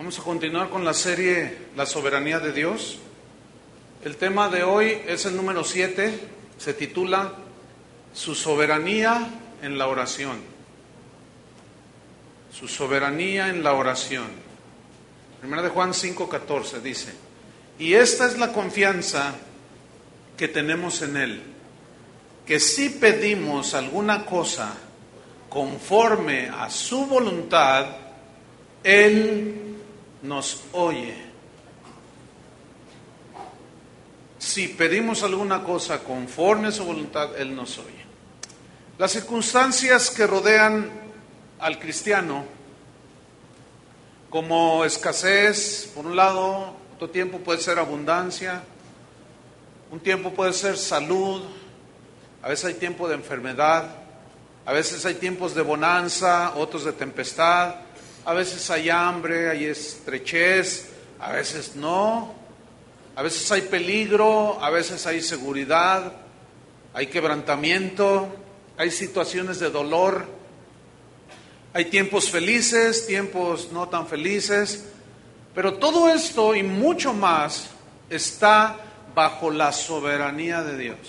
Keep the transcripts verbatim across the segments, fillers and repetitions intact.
Vamos a continuar con la serie La soberanía de Dios. El tema de hoy es el número siete, se titula Su soberanía en la oración. Su soberanía en la oración. Primera de Juan cinco catorce dice: y esta es la confianza que tenemos en Él, que si pedimos alguna cosa conforme a su voluntad, Él nos oye. Si pedimos alguna cosa conforme a su voluntad, Él nos oye. Las circunstancias que rodean al cristiano, como escasez, por un lado, otro tiempo puede ser abundancia, un tiempo puede ser salud, a veces hay tiempo de enfermedad, a veces hay tiempos de bonanza, otros de tempestad, a veces hay hambre, hay estrechez, a veces no, a veces hay peligro, a veces hay seguridad, hay quebrantamiento, hay situaciones de dolor, hay tiempos felices, tiempos no tan felices, pero todo esto y mucho más está bajo la soberanía de Dios.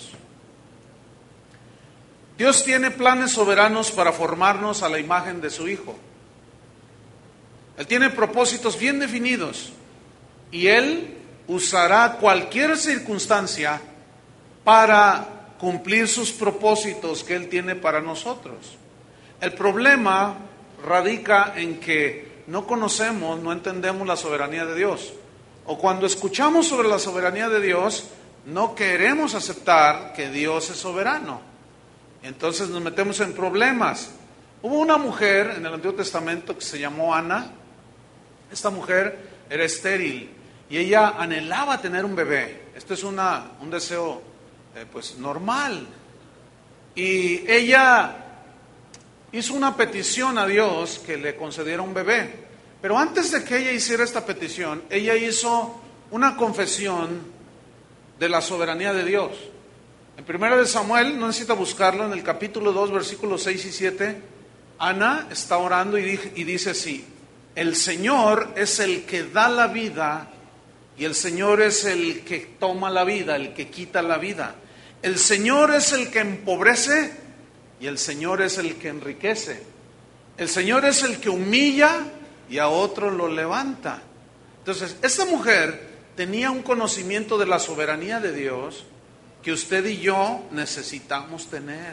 Dios tiene planes soberanos para formarnos a la imagen de su Hijo. Él tiene propósitos bien definidos y Él usará cualquier circunstancia para cumplir sus propósitos que Él tiene para nosotros. El problema radica en que no conocemos, no entendemos la soberanía de Dios. O cuando escuchamos sobre la soberanía de Dios, no queremos aceptar que Dios es soberano. Entonces nos metemos en problemas. Hubo una mujer en el Antiguo Testamento que se llamó Ana. Esta mujer era estéril y ella anhelaba tener un bebé. Esto es una, un deseo eh, pues normal. Y ella hizo una petición a Dios que le concediera un bebé. Pero antes de que ella hiciera esta petición, ella hizo una confesión de la soberanía de Dios. En primera de Samuel, no necesita buscarlo, en el capítulo dos, versículos seis y siete, Ana está orando y dice así: el Señor es el que da la vida y el Señor es el que toma la vida, el que quita la vida. El Señor es el que empobrece y el Señor es el que enriquece. El Señor es el que humilla y a otro lo levanta. Entonces, esta mujer tenía un conocimiento de la soberanía de Dios que usted y yo necesitamos tener.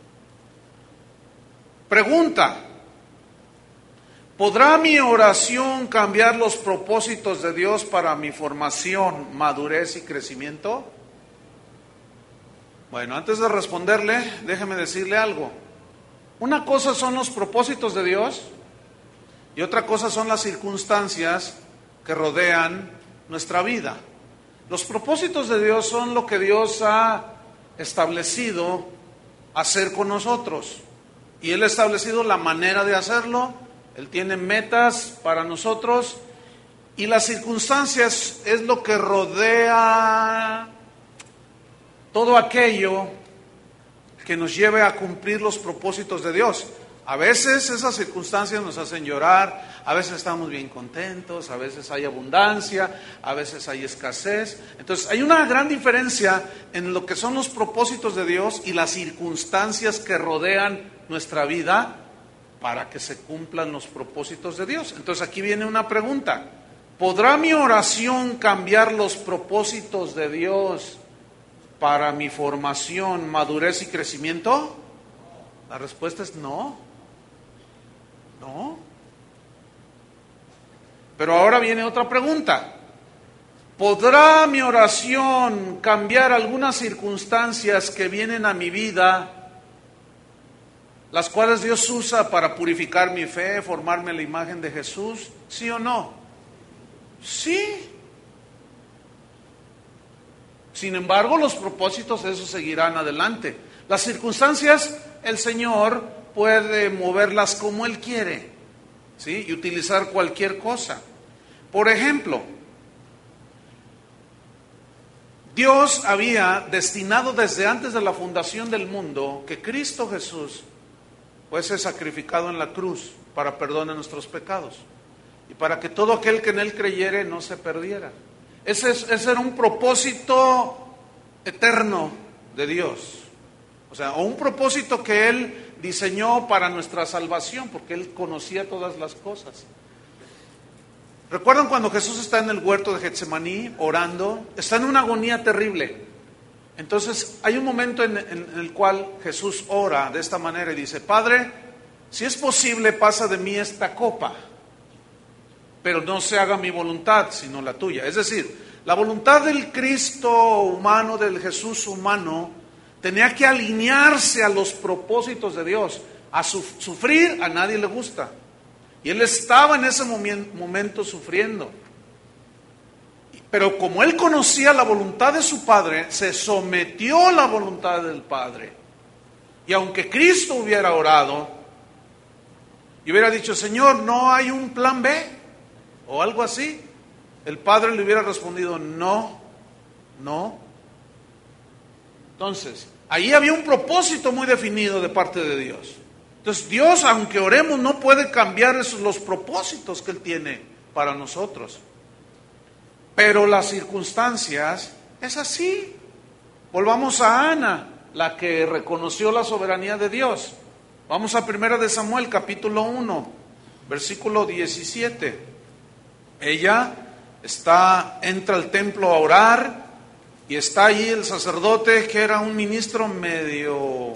Pregunta: ¿podrá mi oración cambiar los propósitos de Dios para mi formación, madurez y crecimiento? Bueno, antes de responderle, déjeme decirle algo. Una cosa son los propósitos de Dios y otra cosa son las circunstancias que rodean nuestra vida. Los propósitos de Dios son lo que Dios ha establecido hacer con nosotros. Y Él ha establecido la manera de hacerlo. Él tiene metas para nosotros. Y las circunstancias es lo que rodea todo aquello que nos lleve a cumplir los propósitos de Dios. A veces esas circunstancias nos hacen llorar, a veces estamos bien contentos, a veces hay abundancia, a veces hay escasez. Entonces hay una gran diferencia en lo que son los propósitos de Dios y las circunstancias que rodean nuestra vida para que se cumplan los propósitos de Dios. Entonces aquí viene una pregunta: ¿podrá mi oración cambiar los propósitos de Dios para mi formación, madurez y crecimiento? La respuesta es no. No. Pero ahora viene otra pregunta. ¿Podrá mi oración cambiar algunas circunstancias que vienen a mi vida, las cuales Dios usa para purificar mi fe, formarme a la imagen de Jesús? ¿Sí o no? Sí. Sin embargo, los propósitos de eso seguirán adelante. Las circunstancias, el Señor puede moverlas como Él quiere, ¿sí? Y utilizar cualquier cosa. Por ejemplo, Dios había destinado desde antes de la fundación del mundo que Cristo Jesús fuese sacrificado en la cruz para perdón de nuestros pecados. y para que todo aquel que en Él creyere no se perdiera. Ese, es, ese era un propósito eterno de Dios. O sea, o un propósito que Él diseñó para nuestra salvación, porque Él conocía todas las cosas. ¿Recuerdan cuando Jesús está en el huerto de Getsemaní orando? Está en una agonía terrible. Entonces hay un momento en, en, en el cual Jesús ora de esta manera y dice: Padre, si es posible, pasa de mí esta copa, pero no se haga mi voluntad, sino la tuya. Es decir, la voluntad del Cristo humano, del Jesús humano, tenía que alinearse a los propósitos de Dios. A su, sufrir a nadie le gusta. Y Él estaba en ese momento sufriendo. Pero como Él conocía la voluntad de su Padre, se sometió a la voluntad del Padre. Y aunque Cristo hubiera orado y hubiera dicho: Señor, ¿no hay un plan B? O algo así, el Padre le hubiera respondido: no, no. Entonces, ahí había un propósito muy definido de parte de Dios. Entonces, Dios, aunque oremos, no puede cambiar esos, los propósitos que Él tiene para nosotros. Pero las circunstancias es así. Volvamos a Ana, la que reconoció la soberanía de Dios. Vamos a Primera de Samuel, capítulo uno, versículo diecisiete. Ella está, entra al templo a orar, y está allí el sacerdote, que era un ministro medio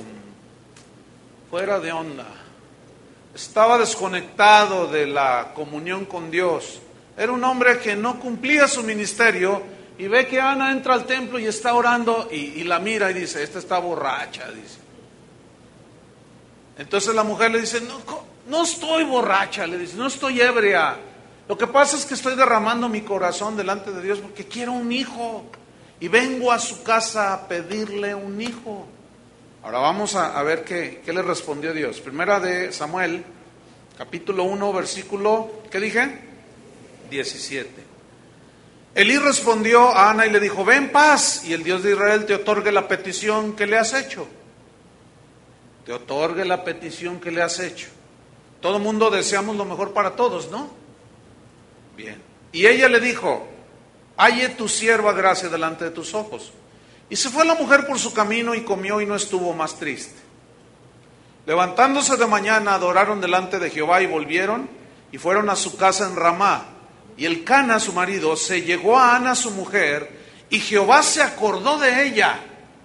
fuera de onda. Estaba desconectado de la comunión con Dios. Era un hombre que no cumplía su ministerio, y ve que Ana entra al templo y está orando, y, y la mira y dice: esta está borracha, dice. Entonces la mujer le dice: no, no estoy borracha, le dice, no estoy ebria. Lo que pasa es que estoy derramando mi corazón delante de Dios porque quiero un hijo. Y vengo a su casa a pedirle un hijo. Ahora vamos a, a ver qué, qué le respondió Dios. Primera de Samuel, capítulo uno, versículo, ¿qué dije? diecisiete. Elí respondió a Ana y le dijo: ve en paz, y el Dios de Israel te otorgue la petición que le has hecho. Te otorgue la petición que le has hecho. Todo mundo deseamos lo mejor para todos, ¿no? Bien. Y ella le dijo: halle tu sierva gracia delante de tus ojos. Y se fue la mujer por su camino y comió y no estuvo más triste. Levantándose de mañana, adoraron delante de Jehová y volvieron y fueron a su casa en Ramá. Y el Cana, su marido, se llegó a Ana, su mujer, y Jehová se acordó de ella.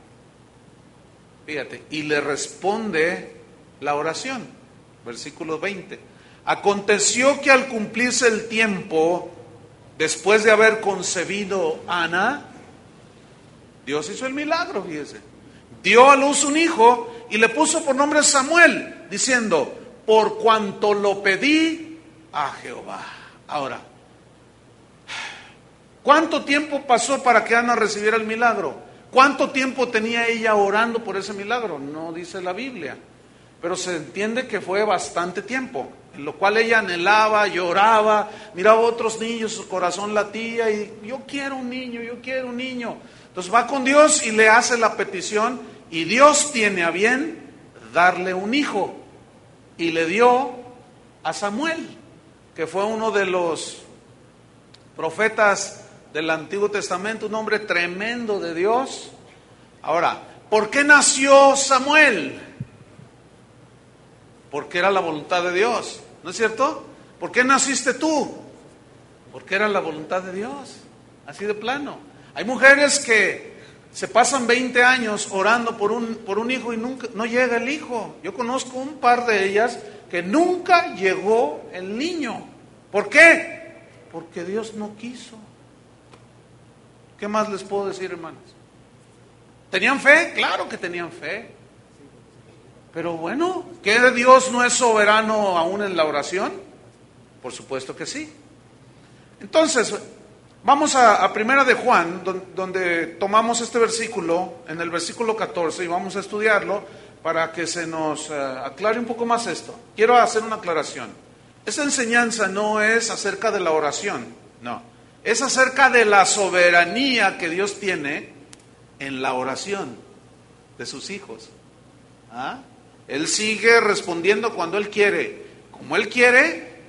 Fíjate, y le responde la oración. Versículo veinte. Aconteció que al cumplirse el tiempo, después de haber concebido Ana, Dios hizo el milagro, fíjese. Dio a luz un hijo y le puso por nombre Samuel, diciendo: por cuanto lo pedí a Jehová. Ahora, ¿cuánto tiempo pasó para que Ana recibiera el milagro? ¿Cuánto tiempo tenía ella orando por ese milagro? No dice la Biblia, pero se entiende que fue bastante tiempo, en lo cual ella anhelaba, lloraba, miraba a otros niños, su corazón latía y yo quiero un niño, yo quiero un niño. Entonces va con Dios y le hace la petición, y Dios tiene a bien darle un hijo, y le dio a Samuel, que fue uno de los profetas del Antiguo Testamento, un hombre tremendo de Dios. Ahora, ¿por qué nació Samuel? Porque era la voluntad de Dios, ¿no es cierto? ¿Por qué naciste tú? Porque era la voluntad de Dios, así de plano. Hay mujeres que se pasan veinte años orando por un, por un hijo y nunca, no llega el hijo. Yo conozco un par de ellas que nunca llegó el niño. ¿Por qué? Porque Dios no quiso. ¿Qué más les puedo decir, hermanos? ¿Tenían fe? Claro que tenían fe. Pero bueno, ¿qué Dios no es soberano aún en la oración? Por supuesto que sí. Entonces, vamos a, a Primera de Juan, donde, donde tomamos este versículo, en el versículo catorce, y vamos a estudiarlo para que se nos uh, aclare un poco más esto. Quiero hacer una aclaración. Esa enseñanza no es acerca de la oración, no. Es acerca de la soberanía que Dios tiene en la oración de sus hijos. ¿Ah? Él sigue respondiendo cuando Él quiere, como Él quiere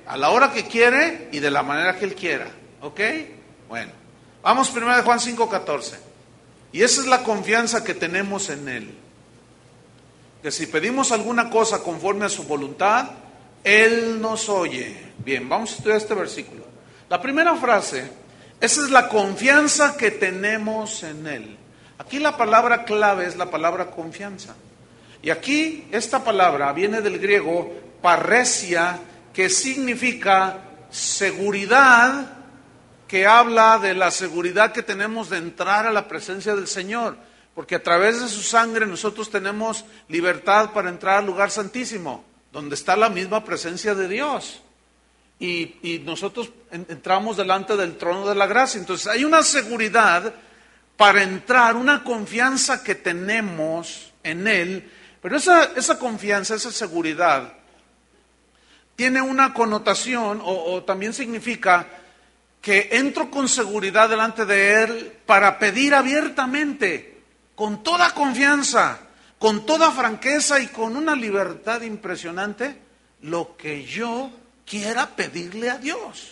a la hora que quiere y de la manera que Él quiera. ¿Ok? Bueno, vamos primero de Juan cinco catorce. Y esa es la confianza que tenemos en Él. Que si pedimos alguna cosa conforme a su voluntad, Él nos oye. Bien, vamos a estudiar este versículo. La primera frase, esa es la confianza que tenemos en Él. Aquí la palabra clave es la palabra confianza. Y aquí esta palabra viene del griego parresia, que significa seguridad, que habla de la seguridad que tenemos de entrar a la presencia del Señor. Porque a través de su sangre nosotros tenemos libertad para entrar al lugar santísimo, donde está la misma presencia de Dios. Y, y nosotros entramos delante del trono de la gracia. Entonces hay una seguridad para entrar, una confianza que tenemos en Él. Pero esa, esa confianza, esa seguridad, tiene una connotación o, o también significa que entro con seguridad delante de Él para pedir abiertamente, con toda confianza, con toda franqueza y con una libertad impresionante, lo que yo quiera pedirle a Dios.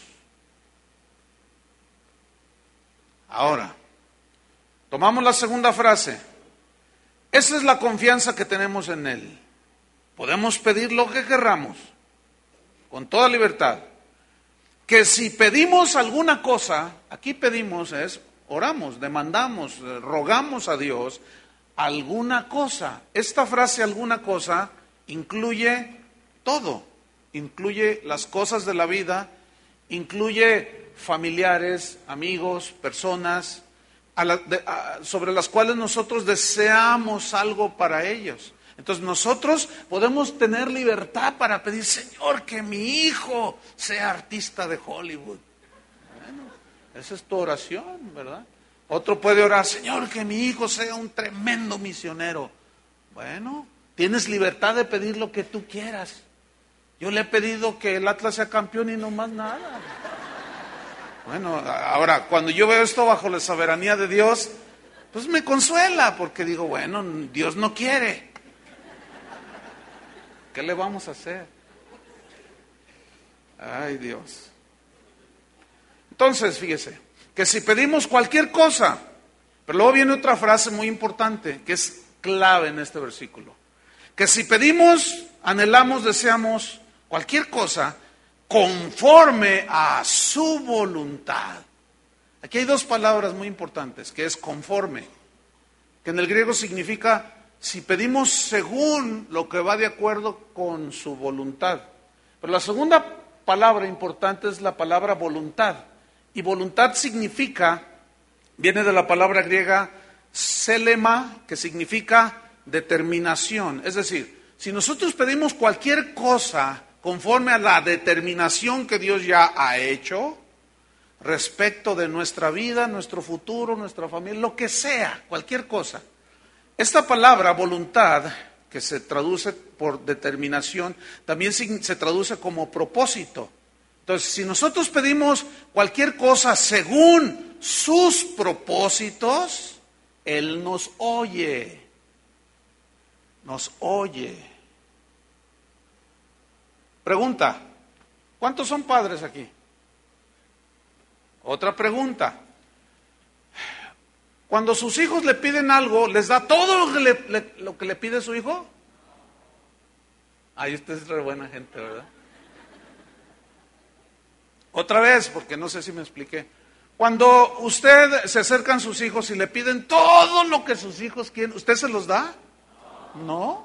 Ahora, tomamos la segunda frase. Esa es la confianza que tenemos en Él. Podemos pedir lo que querramos, con toda libertad. Que si pedimos alguna cosa, aquí pedimos es, oramos, demandamos, rogamos a Dios alguna cosa. Esta frase alguna cosa incluye todo. Incluye las cosas de la vida, incluye familiares, amigos, personas a la, de, a, sobre las cuales nosotros deseamos algo para ellos. Entonces nosotros podemos tener libertad para pedir, Señor, que mi hijo sea artista de Hollywood. Bueno, esa es tu oración, ¿verdad? Otro puede orar, Señor, que mi hijo sea un tremendo misionero. Bueno, tienes libertad de pedir lo que tú quieras. Yo le he pedido que el Atlas sea campeón y no más nada. Bueno, ahora, cuando yo veo esto bajo la soberanía de Dios, pues me consuela, porque digo, bueno, Dios no quiere. ¿Qué le vamos a hacer? Ay, Dios. Entonces, fíjese, que si pedimos cualquier cosa, pero luego viene otra frase muy importante, que es clave en este versículo. Que si pedimos, anhelamos, deseamos cualquier cosa, conforme a su voluntad. Aquí hay dos palabras muy importantes, que es conforme, que en el griego significa si pedimos según lo que va de acuerdo con su voluntad. Pero la segunda palabra importante es la palabra voluntad. Y voluntad significa, viene de la palabra griega selema, que significa determinación. Es decir, si nosotros pedimos cualquier cosa conforme a la determinación que Dios ya ha hecho respecto de nuestra vida, nuestro futuro, nuestra familia, lo que sea, cualquier cosa. Esta palabra voluntad, que se traduce por determinación, también se traduce como propósito. Entonces, si nosotros pedimos cualquier cosa según sus propósitos, Él nos oye, nos oye. Pregunta, ¿cuántos son padres aquí? Otra pregunta. Cuando sus hijos le piden algo, ¿les da todo lo que le, le, lo que le pide su hijo? Ay, usted es re buena gente, ¿verdad? Otra vez, porque no sé si me expliqué. Cuando usted se acercan sus hijos y le piden todo lo que sus hijos quieren, ¿usted se los da? No.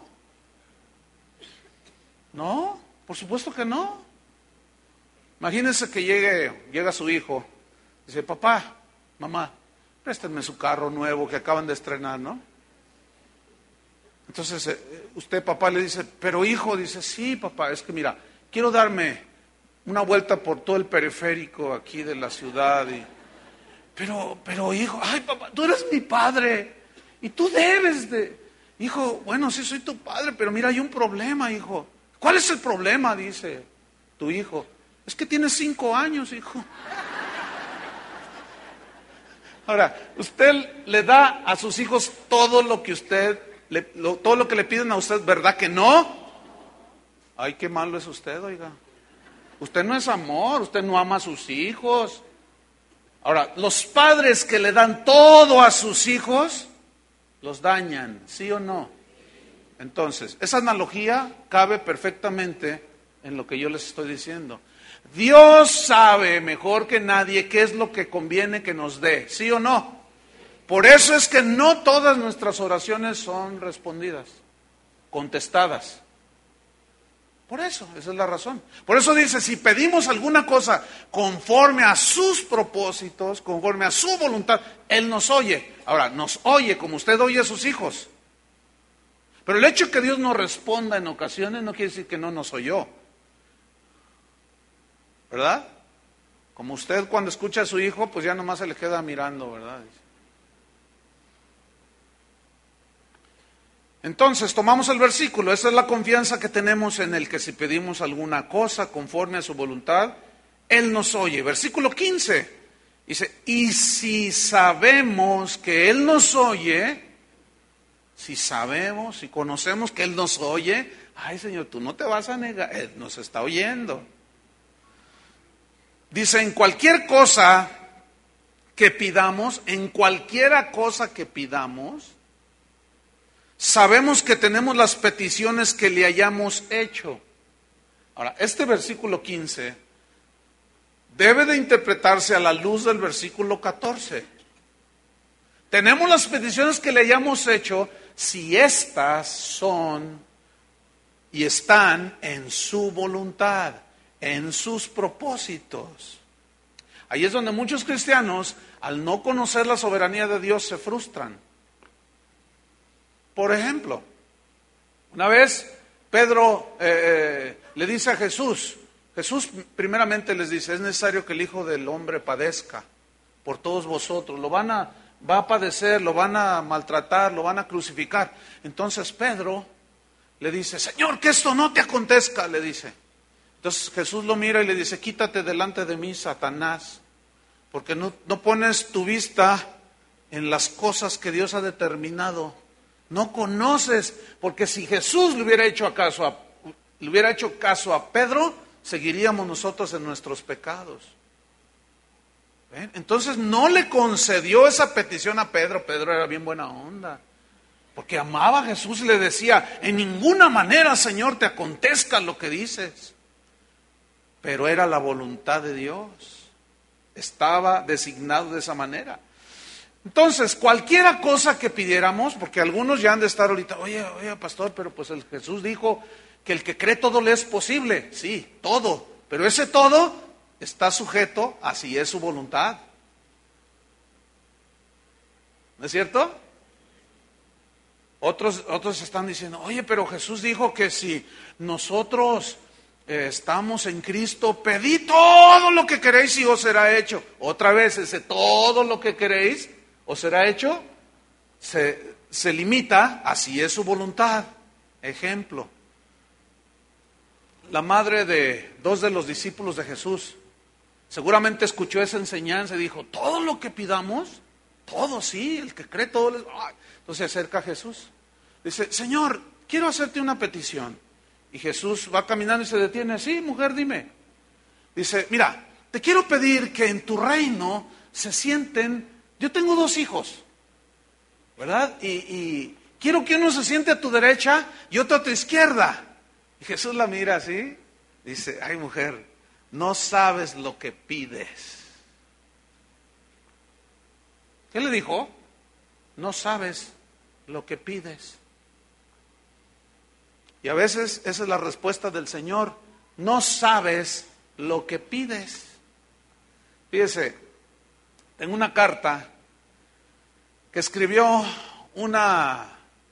No, por supuesto que no. Imagínense que llegue, llega su hijo, dice, papá, mamá, préstenme su carro nuevo que acaban de estrenar, ¿no? Entonces, usted, papá, le dice, pero hijo, dice, sí, papá, es que mira, quiero darme una vuelta por todo el periférico aquí de la ciudad. Y, pero, pero hijo, ay, papá, tú eres mi padre y tú debes de... Hijo, bueno, sí soy tu padre, pero mira, hay un problema, hijo. ¿Cuál es el problema? Dice tu hijo. Es que tienes cinco años, hijo. Ahora, usted le da a sus hijos todo lo que usted, le, lo, todo lo que le piden a usted, ¿verdad que no? Ay, qué malo es usted, oiga. Usted no es amor, usted no ama a sus hijos. Ahora, los padres que le dan todo a sus hijos, los dañan, ¿sí o no? Entonces, esa analogía cabe perfectamente en lo que yo les estoy diciendo. Dios sabe mejor que nadie qué es lo que conviene que nos dé, ¿sí o no? Por eso es que no todas nuestras oraciones son respondidas, contestadas. Por eso, esa es la razón. Por eso dice, si pedimos alguna cosa conforme a sus propósitos, conforme a su voluntad, Él nos oye. Ahora, nos oye como usted oye a sus hijos. Pero el hecho de que Dios no responda en ocasiones no quiere decir que no nos oyó. ¿Verdad? Como usted cuando escucha a su hijo, pues ya nomás se le queda mirando, ¿verdad? Entonces, tomamos el versículo, esa es la confianza que tenemos en el que si pedimos alguna cosa conforme a su voluntad, Él nos oye. Versículo quince, dice, y si sabemos que Él nos oye, si sabemos, si conocemos que Él nos oye, ay Señor, tú no te vas a negar, Él nos está oyendo. Dice, en cualquier cosa que pidamos, en cualquiera cosa que pidamos, sabemos que tenemos las peticiones que le hayamos hecho. Ahora, este versículo quince debe de interpretarse a la luz del versículo catorce. Tenemos las peticiones que le hayamos hecho si éstas son y están en su voluntad, en sus propósitos. Ahí es donde muchos cristianos, al no conocer la soberanía de Dios, se frustran. Por ejemplo, una vez Pedro eh, le dice a Jesús, Jesús primeramente les dice, es necesario que el Hijo del Hombre padezca por todos vosotros, lo van a, va a padecer, lo van a maltratar, lo van a crucificar. Entonces Pedro le dice, Señor, que esto no te acontezca, le dice. Entonces Jesús lo mira y le dice, quítate delante de mí, Satanás, porque no, no pones tu vista en las cosas que Dios ha determinado. No conoces, porque si Jesús le hubiera hecho caso a, le hubiera hecho caso a Pedro, seguiríamos nosotros en nuestros pecados. ¿Ven? Entonces no le concedió esa petición a Pedro. Pedro era bien buena onda, porque amaba a Jesús y le decía, en ninguna manera, Señor, te acontezca lo que dices. Pero era la voluntad de Dios, estaba designado de esa manera. Entonces, cualquiera cosa que pidiéramos, porque algunos ya han de estar ahorita, oye, oye, pastor, pero pues el Jesús dijo que el que cree todo le es posible. Sí, todo, pero ese todo está sujeto a si es su voluntad. ¿No es cierto? Otros, otros están diciendo, oye, pero Jesús dijo que si nosotros eh, estamos en Cristo, pedid todo lo que queréis y os será hecho. Otra vez, ese todo lo que queréis o será hecho, se, se limita a si es su voluntad. Ejemplo, la madre de dos de los discípulos de Jesús, seguramente escuchó esa enseñanza y dijo, todo lo que pidamos, todo sí, el que cree todo les... Entonces se acerca a Jesús, dice, Señor, quiero hacerte una petición. Y Jesús va caminando y se detiene, sí, mujer, dime. Dice, mira, te quiero pedir que en tu reino se sienten... Yo tengo dos hijos, ¿verdad? Y, y quiero que uno se siente a tu derecha y otro a tu izquierda. Y Jesús la mira así, dice, ay mujer, no sabes lo que pides. ¿Qué le dijo? No sabes lo que pides. Y a veces esa es la respuesta del Señor, no sabes lo que pides. Fíjese, tengo una carta que escribió una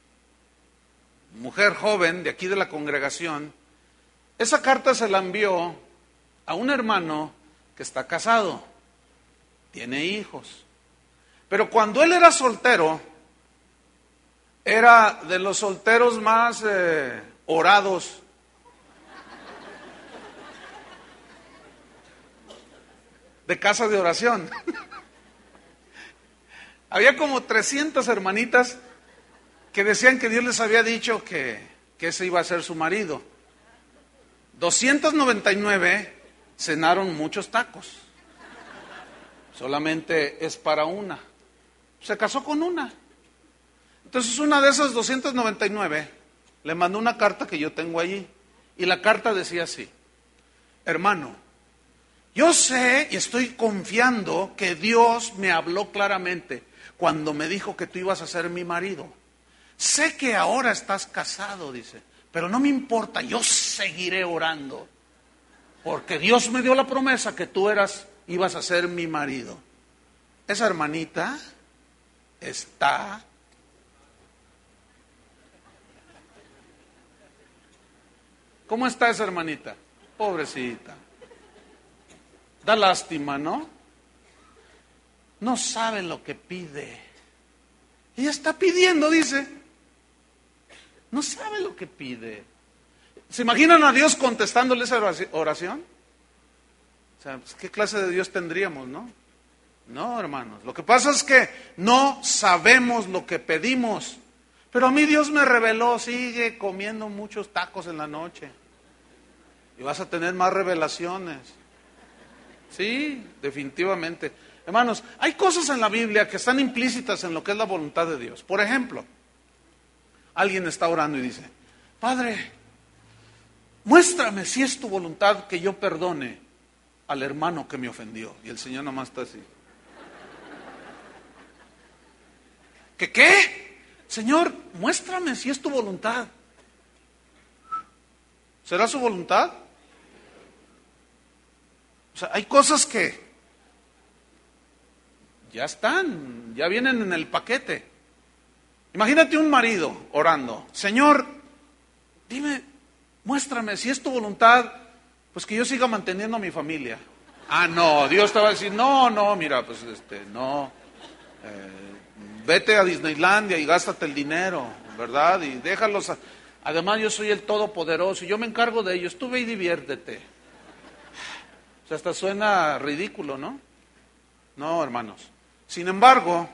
mujer joven de aquí de la congregación. Esa carta se la envió a un hermano que está casado, tiene hijos. Pero cuando él era soltero, era de los solteros más eh, orados. De casa de oración. Había como trescientas hermanitas que decían que Dios les había dicho que, que ese iba a ser su marido. doscientas noventa y nueve cenaron muchos tacos. Solamente es para una. Se casó con una. Entonces una de esas doscientas noventa y nueve le mandó una carta que yo tengo allí. Y la carta decía así: hermano, yo sé y estoy confiando que Dios me habló claramente cuando me dijo que tú ibas a ser mi marido. Sé que ahora estás casado, dice, pero no me importa, yo seguiré orando, porque Dios me dio la promesa que tú eras, ibas a ser mi marido. Esa hermanita está... ¿Cómo está esa hermanita? Pobrecita. Da lástima, ¿no? No sabe lo que pide. Ella está pidiendo, dice. No sabe lo que pide. ¿Se imaginan a Dios contestándole esa oración? O sea, pues, ¿qué clase de Dios tendríamos, no? No, hermanos. Lo que pasa es que no sabemos lo que pedimos. Pero a mí Dios me reveló, sigue comiendo muchos tacos en la noche. Y vas a tener más revelaciones. Sí, definitivamente. Hermanos, hay cosas en la Biblia que están implícitas en lo que es la voluntad de Dios. Por ejemplo, alguien está orando y dice: Padre, muéstrame si es tu voluntad que yo perdone al hermano que me ofendió. Y el Señor nomás está así. ¿Qué qué? Señor, muéstrame si es tu voluntad. ¿Será su voluntad? O sea, hay cosas que ya están, ya vienen en el paquete. Imagínate un marido orando: Señor, dime, muéstrame si es tu voluntad, pues que yo siga manteniendo a mi familia. Ah, no, Dios te va a decir: no, no, mira, pues este, no, eh, vete a Disneylandia y gástate el dinero, ¿verdad? Y déjalos, a... además yo soy el todopoderoso y yo me encargo de ellos, tú ve y diviértete. O sea, hasta suena ridículo, ¿no? No, hermanos. Sin embargo,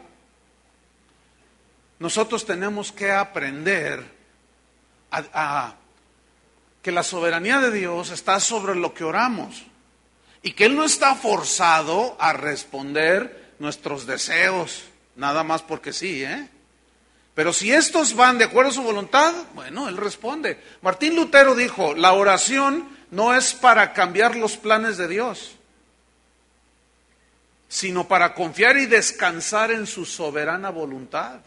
nosotros tenemos que aprender a, a que la soberanía de Dios está sobre lo que oramos y que Él no está forzado a responder nuestros deseos, nada más porque sí, ¿eh? Pero si estos van de acuerdo a su voluntad, bueno, Él responde. Martín Lutero dijo: la oración no es para cambiar los planes de Dios, sino para confiar y descansar en su soberana voluntad.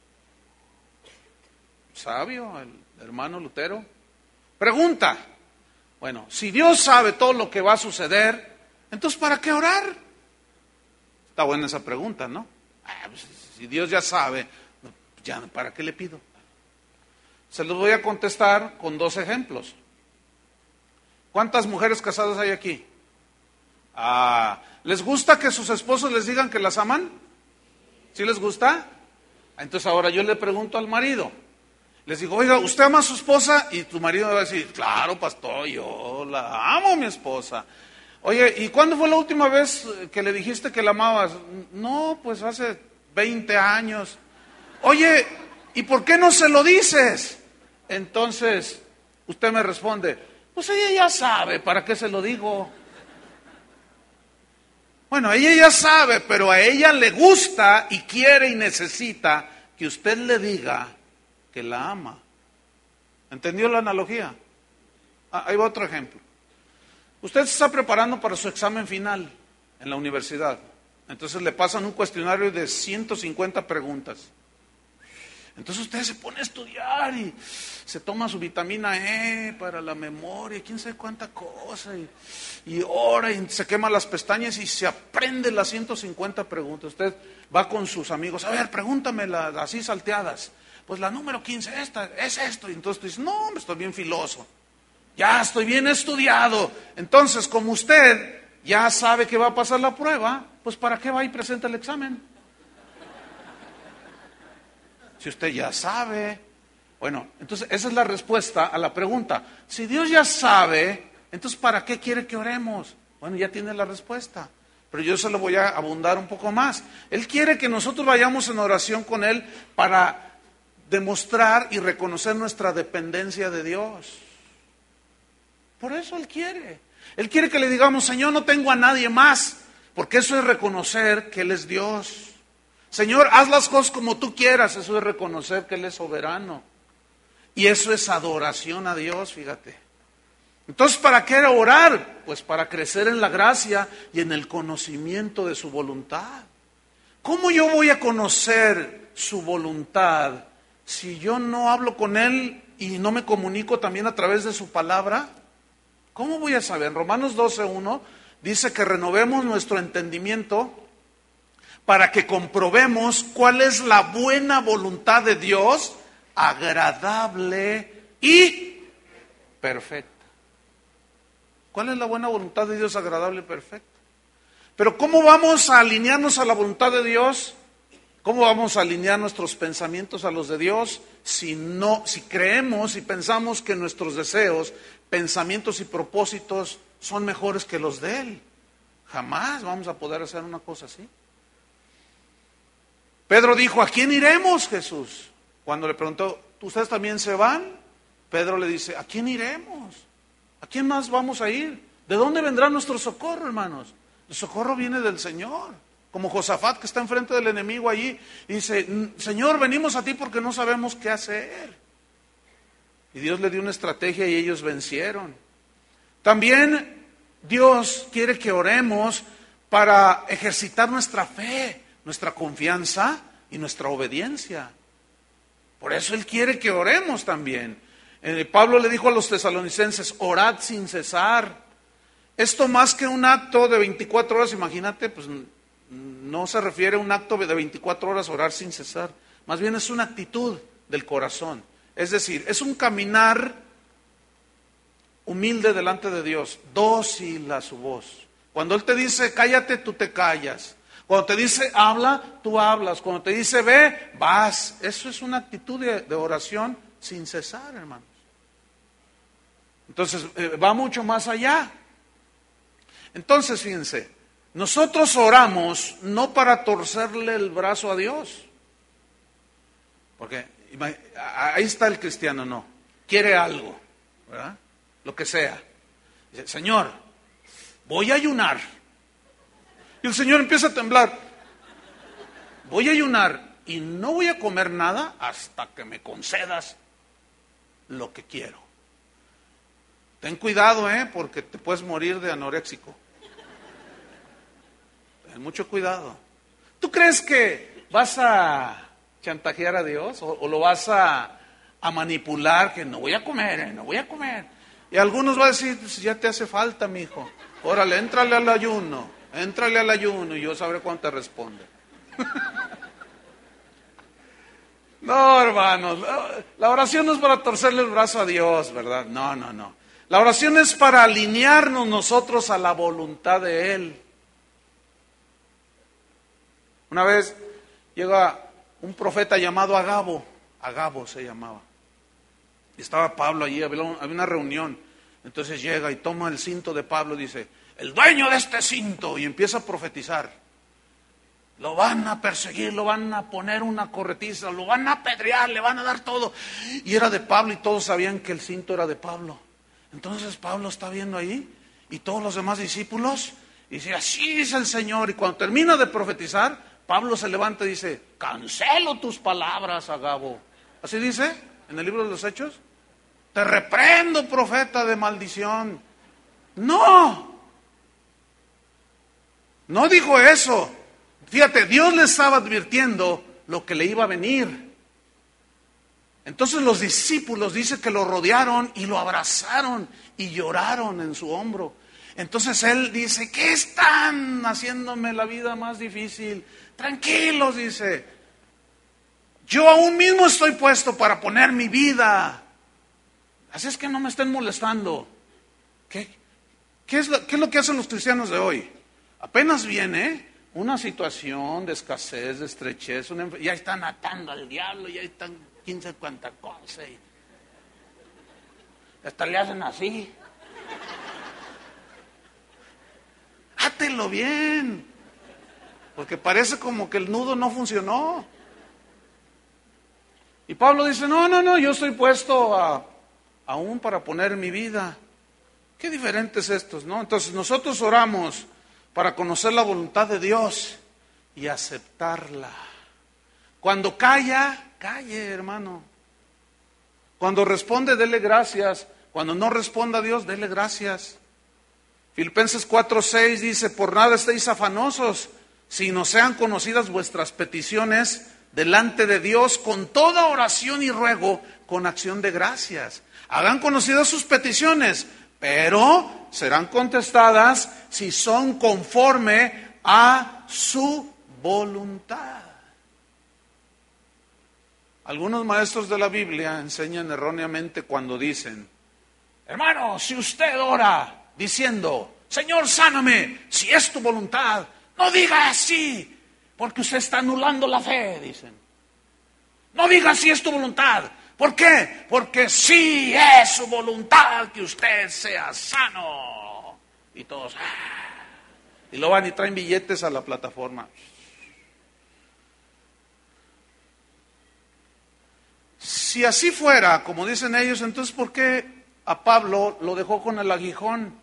Sabio el hermano Lutero. Pregunta: bueno, si Dios sabe todo lo que va a suceder, entonces ¿para qué orar? Está buena esa pregunta, ¿no? Ah, pues, si Dios ya sabe, ya ¿para qué le pido? Se los voy a contestar con dos ejemplos. ¿Cuántas mujeres casadas hay aquí? Ah, ¿les gusta que sus esposos les digan que las aman? ¿Sí les gusta? Entonces ahora yo le pregunto al marido, les digo: oiga, ¿usted ama a su esposa? Y tu marido me va a decir: claro, pastor, yo la amo a mi esposa. Oye, ¿y cuándo fue la última vez que le dijiste que la amabas? No, pues hace veinte años. Oye, ¿y por qué no se lo dices? Entonces usted me responde: pues ella ya sabe, ¿para qué se lo digo? Bueno, ella ya sabe, pero a ella le gusta y quiere y necesita que usted le diga que la ama. ¿Entendió la analogía? Ah, ahí va otro ejemplo. Usted se está preparando para su examen final en la universidad. Entonces le pasan un cuestionario de ciento cincuenta preguntas. Entonces usted se pone a estudiar y se toma su vitamina E para la memoria, quién sabe cuánta cosa, y, y ora y se quema las pestañas y se aprende las ciento cincuenta preguntas. Usted va con sus amigos: a ver, pregúntamelas así salteadas. Pues la número quince, esta, es esto. Y entonces tú dices: no, me estoy bien filoso, ya estoy bien estudiado. Entonces, como usted ya sabe que va a pasar la prueba, pues ¿para qué va y presenta el examen? Si usted ya sabe. Bueno, entonces esa es la respuesta a la pregunta. Si Dios ya sabe, entonces ¿para qué quiere que oremos? Bueno, ya tiene la respuesta, pero yo se lo voy a abundar un poco más. Él quiere que nosotros vayamos en oración con Él para demostrar y reconocer nuestra dependencia de Dios. Por eso Él quiere. Él quiere que le digamos, Señor, no tengo a nadie más, porque eso es reconocer que Él es Dios. Señor, haz las cosas como tú quieras, eso es reconocer que Él es soberano. Y eso es adoración a Dios, fíjate. Entonces, ¿para qué orar? Pues para crecer en la gracia y en el conocimiento de su voluntad. ¿Cómo yo voy a conocer su voluntad si yo no hablo con Él y no me comunico también a través de su palabra? ¿Cómo voy a saber? En Romanos doce uno dice que renovemos nuestro entendimiento para que comprobemos cuál es la buena voluntad de Dios, agradable y perfecta. ¿Cuál es la buena voluntad de Dios, agradable y perfecta? Pero ¿cómo vamos a alinearnos a la voluntad de Dios? ¿Cómo vamos a alinear nuestros pensamientos a los de Dios si no, si creemos y pensamos que nuestros deseos, pensamientos y propósitos son mejores que los de Él? Jamás vamos a poder hacer una cosa así. Pedro dijo, ¿a quién iremos, Jesús? Cuando le preguntó, ¿ustedes también se van? Pedro le dice, ¿a quién iremos? ¿A quién más vamos a ir? ¿De dónde vendrá nuestro socorro, hermanos? El socorro viene del Señor. Como Josafat, que está enfrente del enemigo allí, y dice, Señor, venimos a ti porque no sabemos qué hacer. Y Dios le dio una estrategia y ellos vencieron. También Dios quiere que oremos para ejercitar nuestra fe, nuestra confianza y nuestra obediencia. Por eso Él quiere que oremos también. Eh, Pablo le dijo a los tesalonicenses, orad sin cesar. Esto más que un acto de veinticuatro horas, imagínate, pues no se refiere a un acto de veinticuatro horas orar sin cesar. Más bien es una actitud del corazón. Es decir, es un caminar humilde delante de Dios, dócil a su voz. Cuando Él te dice cállate, tú te callas. Cuando te dice habla, tú hablas. Cuando te dice ve, vas. Eso es una actitud de, de oración sin cesar, hermanos. Entonces, eh, va mucho más allá. Entonces, fíjense, nosotros oramos no para torcerle el brazo a Dios. Porque ahí está el cristiano, no. Quiere algo, ¿verdad? Lo que sea. Dice, Señor, voy a ayunar. Y el Señor empieza a temblar. Voy a ayunar y no voy a comer nada hasta que me concedas lo que quiero. Ten cuidado, ¿eh? Porque te puedes morir de anoréxico. Ten mucho cuidado. ¿Tú crees que vas a chantajear a Dios o, o lo vas a, a manipular? Que no voy a comer, ¿eh? No voy a comer. Y algunos van a decir, pues ya te hace falta, mijo. Órale, éntrale al ayuno, éntrale al ayuno y yo sabré cuándo te responde. No, hermanos, la oración no es para torcerle el brazo a Dios, ¿verdad? No, no, no. La oración es para alinearnos nosotros a la voluntad de Él. Una vez llega un profeta llamado Agabo, Agabo se llamaba. Y estaba Pablo allí, había una reunión. Entonces llega y toma el cinto de Pablo y dice, el dueño de este cinto, y empieza a profetizar. Lo van a perseguir, lo van a poner una corretiza, lo van a apedrear, le van a dar todo. Y era de Pablo y todos sabían que el cinto era de Pablo. Entonces Pablo está viendo ahí y todos los demás discípulos y dice, así dice el Señor. Y cuando termina de profetizar, Pablo se levanta y dice, cancelo tus palabras, Agabo. Así dice en el libro de los Hechos. Te reprendo, profeta de maldición. No, no dijo eso. Fíjate, Dios le estaba advirtiendo lo que le iba a venir. Entonces los discípulos dice que lo rodearon y lo abrazaron y lloraron en su hombro. Entonces él dice, ¿qué están haciéndome la vida más difícil? Tranquilos, dice. Yo aún mismo estoy puesto para poner mi vida. Así es que no me estén molestando. ¿Qué, qué, es, lo, qué es lo que hacen los cristianos de hoy? Apenas viene una situación de escasez, de estrechez, una, ya están atando al diablo, ya están quince cuanta cosa. Y hasta le hacen así. Hátelo bien, porque parece como que el nudo no funcionó. Y Pablo dice, no, no, no, yo estoy puesto a, aún para poner mi vida. qué diferentes estos, ¿no? Entonces nosotros oramos para conocer la voluntad de Dios y aceptarla. Cuando calla, calle, hermano. Cuando responde, dele gracias. Cuando no responda a Dios, dele gracias. Filipenses cuatro seis dice, por nada estéis afanosos, sino sean conocidas vuestras peticiones delante de Dios con toda oración y ruego, con acción de gracias. Hagan conocidas sus peticiones, pero serán contestadas si son conforme a su voluntad. Algunos maestros de la Biblia enseñan erróneamente cuando dicen, hermano, si usted ora diciendo, Señor, sáname, si es tu voluntad, no diga así, porque usted está anulando la fe, dicen. No diga si es tu voluntad. ¿Por qué? Porque sí es su voluntad que usted sea sano. Y todos, ¡ah! Y lo van y traen billetes a la plataforma. Si así fuera, como dicen ellos, entonces ¿por qué a Pablo lo dejó con el aguijón?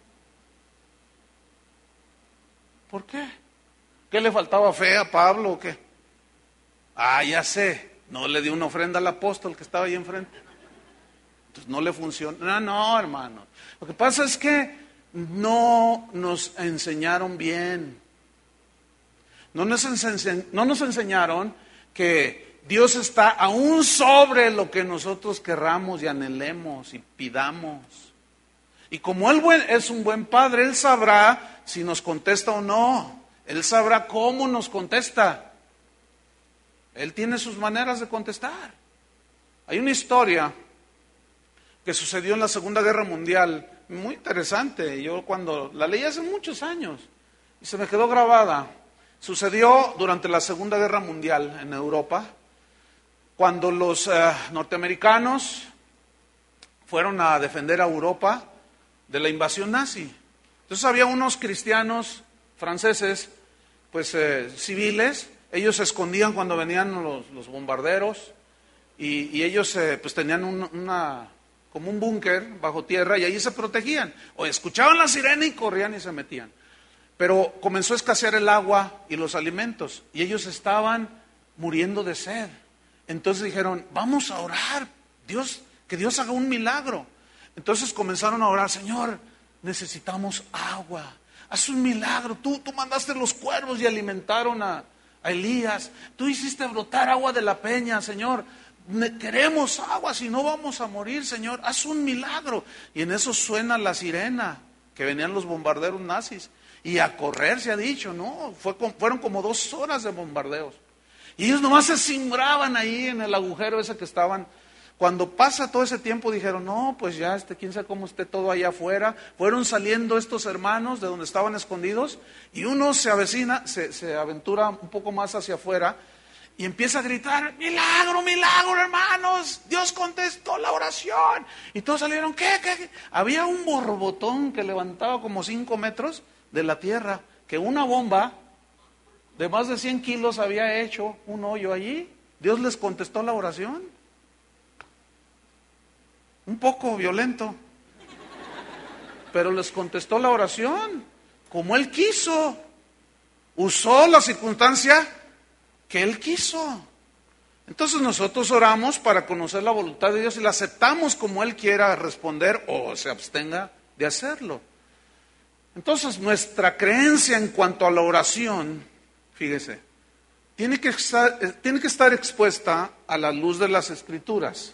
¿Por qué? ¿Qué le faltaba fe a Pablo o qué? Ah, ya sé, no le dio una ofrenda al apóstol que estaba ahí enfrente. Entonces no le funcionó. No, no, hermano. Lo que pasa es que no nos enseñaron bien. No nos, ense- no nos enseñaron que Dios está aún sobre lo que nosotros querramos y anhelemos y pidamos. Y como Él buen- es un buen padre, Él sabrá si nos contesta o no. Él sabrá cómo nos contesta. Él tiene sus maneras de contestar. Hay una historia que sucedió en la Segunda Guerra Mundial, muy interesante. Yo cuando la leí hace muchos años y se me quedó grabada. Sucedió durante la Segunda Guerra Mundial en Europa, cuando los eh, norteamericanos fueron a defender a Europa de la invasión nazi. Entonces había unos cristianos franceses, pues eh, civiles, ellos se escondían cuando venían los, los bombarderos y, y ellos eh, pues tenían un, una, como un búnker bajo tierra y allí se protegían. O escuchaban la sirena y corrían y se metían. Pero comenzó a escasear el agua y los alimentos y ellos estaban muriendo de sed. Entonces dijeron, vamos a orar, Dios, que Dios haga un milagro. Entonces comenzaron a orar, Señor, necesitamos agua, haz un milagro. Tú, tú mandaste los cuervos y alimentaron a, a Elías. Tú hiciste brotar agua de la peña, Señor. Queremos agua, si no vamos a morir, Señor, haz un milagro. Y en eso suena la sirena, que venían los bombarderos nazis. Y a correr se ha dicho, ¿no? Fue, fueron como dos horas de bombardeos. Y ellos nomás se cimbraban ahí en el agujero ese que estaban. Cuando pasa todo ese tiempo dijeron, no, pues ya, este, quién sabe cómo esté todo allá afuera. Fueron saliendo estos hermanos de donde estaban escondidos y uno se avecina, se, se aventura un poco más hacia afuera y empieza a gritar, milagro, milagro, hermanos, Dios contestó la oración. Y todos salieron, ¿qué, qué, qué? Había un borbotón que levantaba como cinco metros de la tierra, que una bomba de más de cien kilos había hecho un hoyo allí. Dios les contestó la oración. Un poco violento, pero les contestó la oración como Él quiso. Usó la circunstancia que Él quiso. Entonces nosotros oramos para conocer la voluntad de Dios y la aceptamos como Él quiera responder o se abstenga de hacerlo. Entonces nuestra creencia en cuanto a la oración, fíjese, tiene que estar, tiene que estar expuesta a la luz de las Escrituras.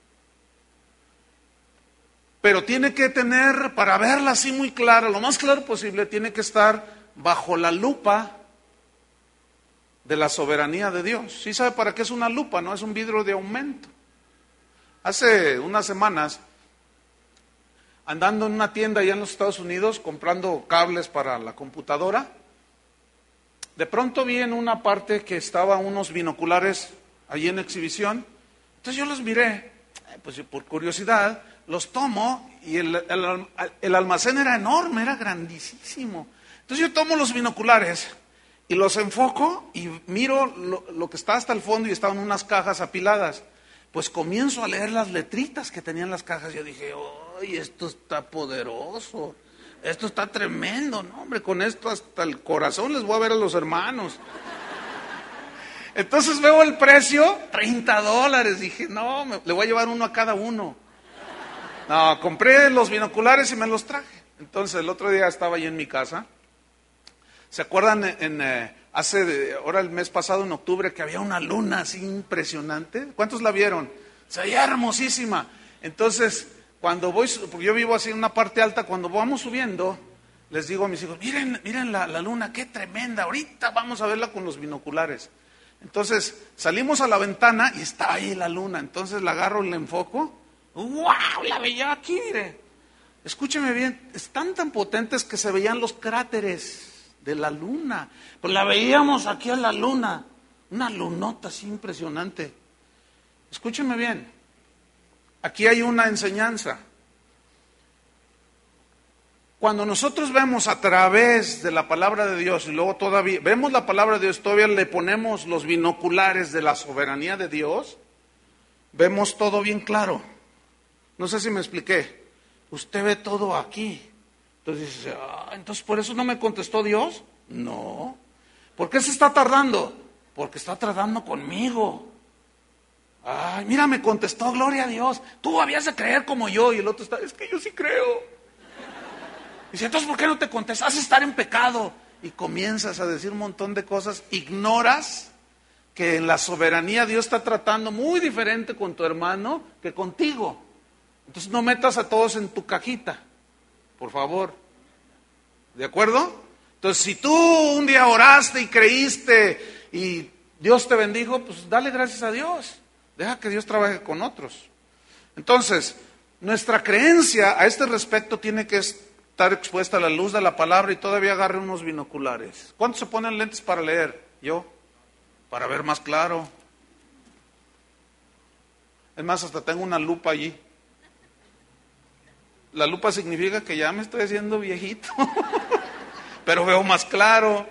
Pero tiene que tener, para verla así muy clara, lo más claro posible, tiene que estar bajo la lupa de la soberanía de Dios. ¿Sí sabe para qué es una lupa? No es un vidrio de aumento. Hace unas semanas, andando en una tienda allá en los Estados Unidos, comprando cables para la computadora, de pronto vi en una parte que estaban unos binoculares allí en exhibición. Entonces yo los miré, pues por curiosidad, los tomo y el, el, el almacén era enorme, era grandísimo. Entonces yo tomo los binoculares y los enfoco y miro lo, lo que está hasta el fondo y estaban unas cajas apiladas. Pues comienzo a leer las letritas que tenían las cajas. Yo dije, ay, esto está poderoso, esto está tremendo, no hombre, con esto hasta el corazón les voy a ver a los hermanos. Entonces veo el precio, treinta dólares, dije, no, me, le voy a llevar uno a cada uno. No, compré los binoculares y me los traje. Entonces el otro día estaba ahí en mi casa. ¿Se acuerdan en, en eh, hace, ahora el mes pasado en octubre, que había una luna así impresionante? ¿Cuántos la vieron? Se veía hermosísima. Entonces, cuando voy, porque yo vivo así en una parte alta, cuando vamos subiendo, les digo a mis hijos, miren, miren la, la luna, qué tremenda, ahorita vamos a verla con los binoculares. Entonces salimos a la ventana y está ahí la luna. Entonces la agarro y la enfoco. ¡Wow! La veía aquí, mire. Escúcheme bien, están tan potentes que se veían los cráteres de la luna. Pues la veíamos aquí a la luna. Una lunota así impresionante. Escúcheme bien. Aquí hay una enseñanza. Cuando nosotros vemos a través de la palabra de Dios y luego todavía vemos la palabra de Dios, todavía le ponemos los binoculares de la soberanía de Dios, vemos todo bien claro. No sé si me expliqué. Usted ve todo aquí. Entonces dice, ah, entonces por eso no me contestó Dios. No. ¿Por qué se está tardando? Porque está tratando conmigo. Ay, mira, me contestó, gloria a Dios. Tú habías de creer como yo. Y el otro está, es que yo sí creo. Dice, entonces, ¿por qué no te contestas? Haces estar en pecado. Y comienzas a decir un montón de cosas. Ignoras que en la soberanía Dios está tratando muy diferente con tu hermano que contigo. Entonces, no metas a todos en tu cajita, por favor. ¿De acuerdo? Entonces, si tú un día oraste y creíste y Dios te bendijo, pues dale gracias a Dios. Deja que Dios trabaje con otros. Entonces, nuestra creencia a este respecto tiene que estar expuesta a la luz de la palabra y todavía agarre unos binoculares. ¿Cuántos se ponen lentes para leer? Yo, para ver más claro. Es más, hasta tengo una lupa allí. La lupa significa que ya me estoy haciendo viejito, pero veo más claro.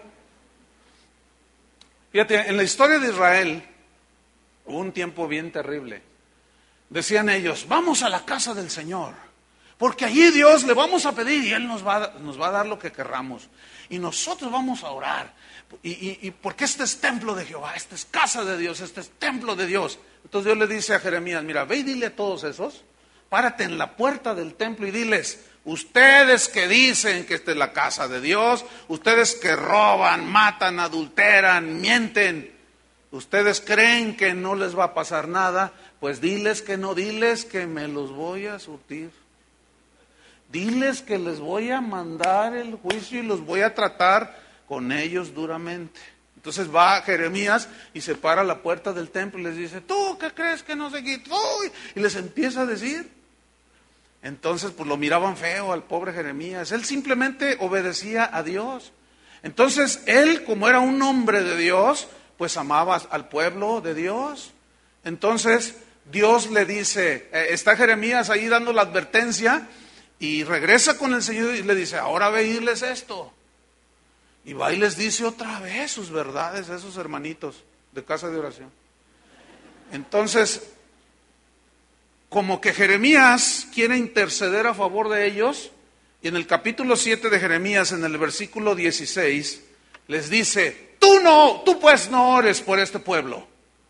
Fíjate, en la historia de Israel hubo un tiempo bien terrible. Decían ellos, vamos a la casa del Señor, porque allí Dios le vamos a pedir y Él nos va, nos va a dar lo que querramos. Y nosotros vamos a orar. Y, y, y porque este es templo de Jehová, esta es casa de Dios, este es templo de Dios. Entonces Dios le dice a Jeremías, mira, ve y dile a todos esos, párate en la puerta del templo y diles, ustedes que dicen que esta es la casa de Dios, ustedes que roban, matan, adulteran, mienten, ustedes creen que no les va a pasar nada, pues diles que no, diles que me los voy a surtir. Diles que les voy a mandar el juicio y los voy a tratar con ellos duramente. Entonces va Jeremías y se para a la puerta del templo y les dice, ¿tú qué crees que no sé qué? ¿Tú? Y les empieza a decir. Entonces pues lo miraban feo al pobre Jeremías. Él simplemente obedecía a Dios. Entonces él, como era un hombre de Dios, pues amaba al pueblo de Dios. Entonces Dios le dice, eh, está Jeremías ahí dando la advertencia y regresa con el Señor y le dice, ahora ve y diles esto. Y va y les dice otra vez sus verdades a esos hermanitos de casa de oración. Entonces, como que Jeremías quiere interceder a favor de ellos, y en el capítulo siete de Jeremías, en el versículo dieciséis, les dice, tú no, tú pues no ores por este pueblo,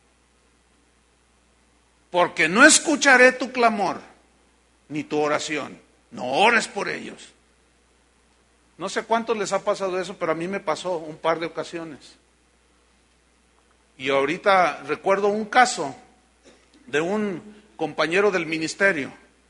porque no escucharé tu clamor, ni tu oración, no ores por ellos. No sé cuántos les ha pasado eso, pero a mí me pasó un par de ocasiones. Y ahorita recuerdo un caso de un compañero del ministerio,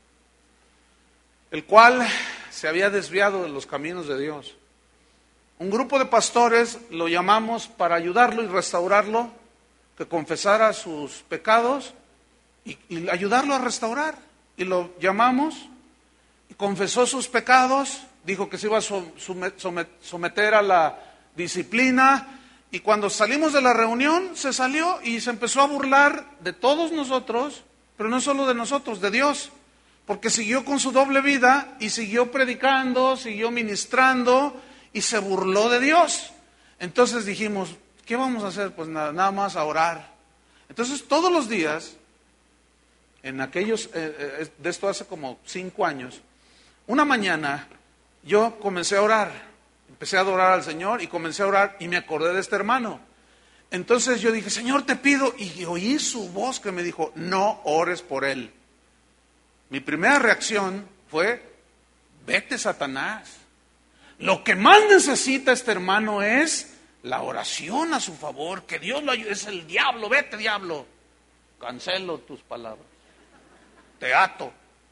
el cual se había desviado de los caminos de Dios. Un grupo de pastores lo llamamos para ayudarlo y restaurarlo, que confesara sus pecados y, y ayudarlo a restaurar. Y lo llamamos, y confesó sus pecados, dijo que se iba a someter a la disciplina, y cuando salimos de la reunión se salió y se empezó a burlar de todos nosotros, pero no solo de nosotros, de Dios, porque siguió con su doble vida y siguió predicando, siguió ministrando y se burló de Dios. Entonces dijimos, ¿qué vamos a hacer? Pues nada, nada más a orar. Entonces todos los días en aquellos, eh, eh, de esto hace como cinco años, una mañana yo comencé a orar, empecé a adorar al Señor y comencé a orar y me acordé de este hermano. Entonces yo dije, Señor, te pido, y oí su voz que me dijo, no ores por él. Mi primera reacción fue, vete, Satanás. Lo que más necesita este hermano es la oración a su favor, que Dios lo ayude. Es el diablo, vete, diablo. Cancelo tus palabras, te ato.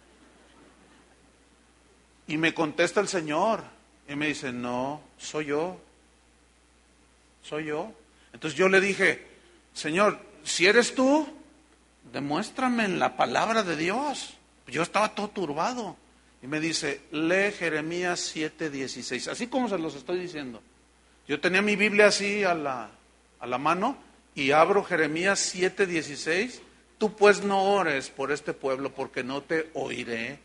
Y me contesta el Señor y me dice, no, soy yo, soy yo. Entonces yo le dije, Señor, si eres tú, demuéstrame en la palabra de Dios. Yo estaba todo turbado. Y me dice, lee Jeremías siete dieciséis, así como se los estoy diciendo. Yo tenía mi Biblia así a la, a la mano y abro Jeremías siete dieciséis. Tú pues no ores por este pueblo porque no te oiré.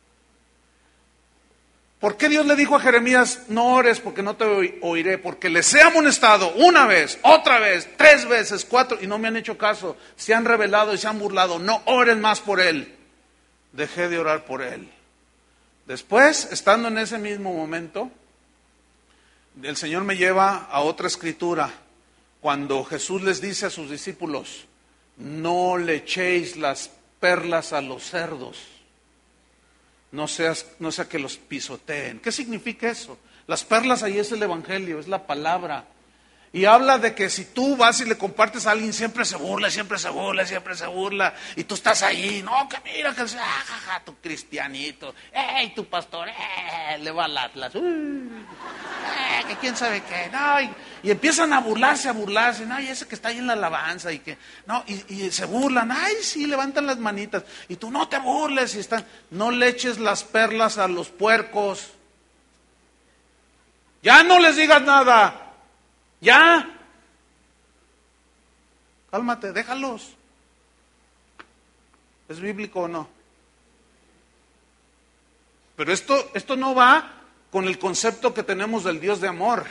¿Por qué Dios le dijo a Jeremías, no ores porque no te oiré? Porque les he amonestado una vez, otra vez, tres veces, cuatro, y no me han hecho caso. Se han rebelado y se han burlado. No oren más por él. Dejé de orar por él. Después, estando en ese mismo momento, el Señor me lleva a otra escritura. Cuando Jesús les dice a sus discípulos, no le echéis las perlas a los cerdos. No, seas, no sea que los pisoteen. ¿Qué significa eso? Las perlas ahí es el Evangelio, es la palabra. Y habla de que si tú vas y le compartes a alguien, siempre se burla, siempre se burla, siempre se burla. Y tú estás ahí, no, que mira, que sea, ah, jaja, tu cristianito. ¡Ey, tu pastor! ¡Eh! Le va al Atlas. ¡Uy! ¡Eh! Que quién sabe qué. No, y, y empiezan a burlarse, a burlarse. No, y ese que está ahí en la alabanza. Y que no y, y se burlan. ¡Ay, sí! Levantan las manitas. Y tú no te burles. Y están, no le eches las perlas a los puercos. Ya no les digas nada. Ya, cálmate, déjalos. ¿Es bíblico o no? Pero esto, esto no va con el concepto que tenemos del Dios de amor.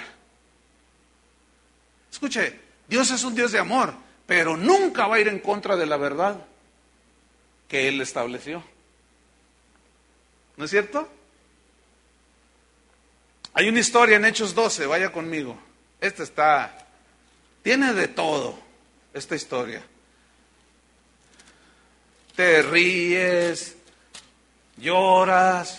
Escuche, Dios es un Dios de amor, pero nunca va a ir en contra de la verdad que Él estableció. ¿No es cierto? Hay una historia en Hechos doce, vaya conmigo. Esta está, tiene de todo, esta historia. Te ríes, lloras,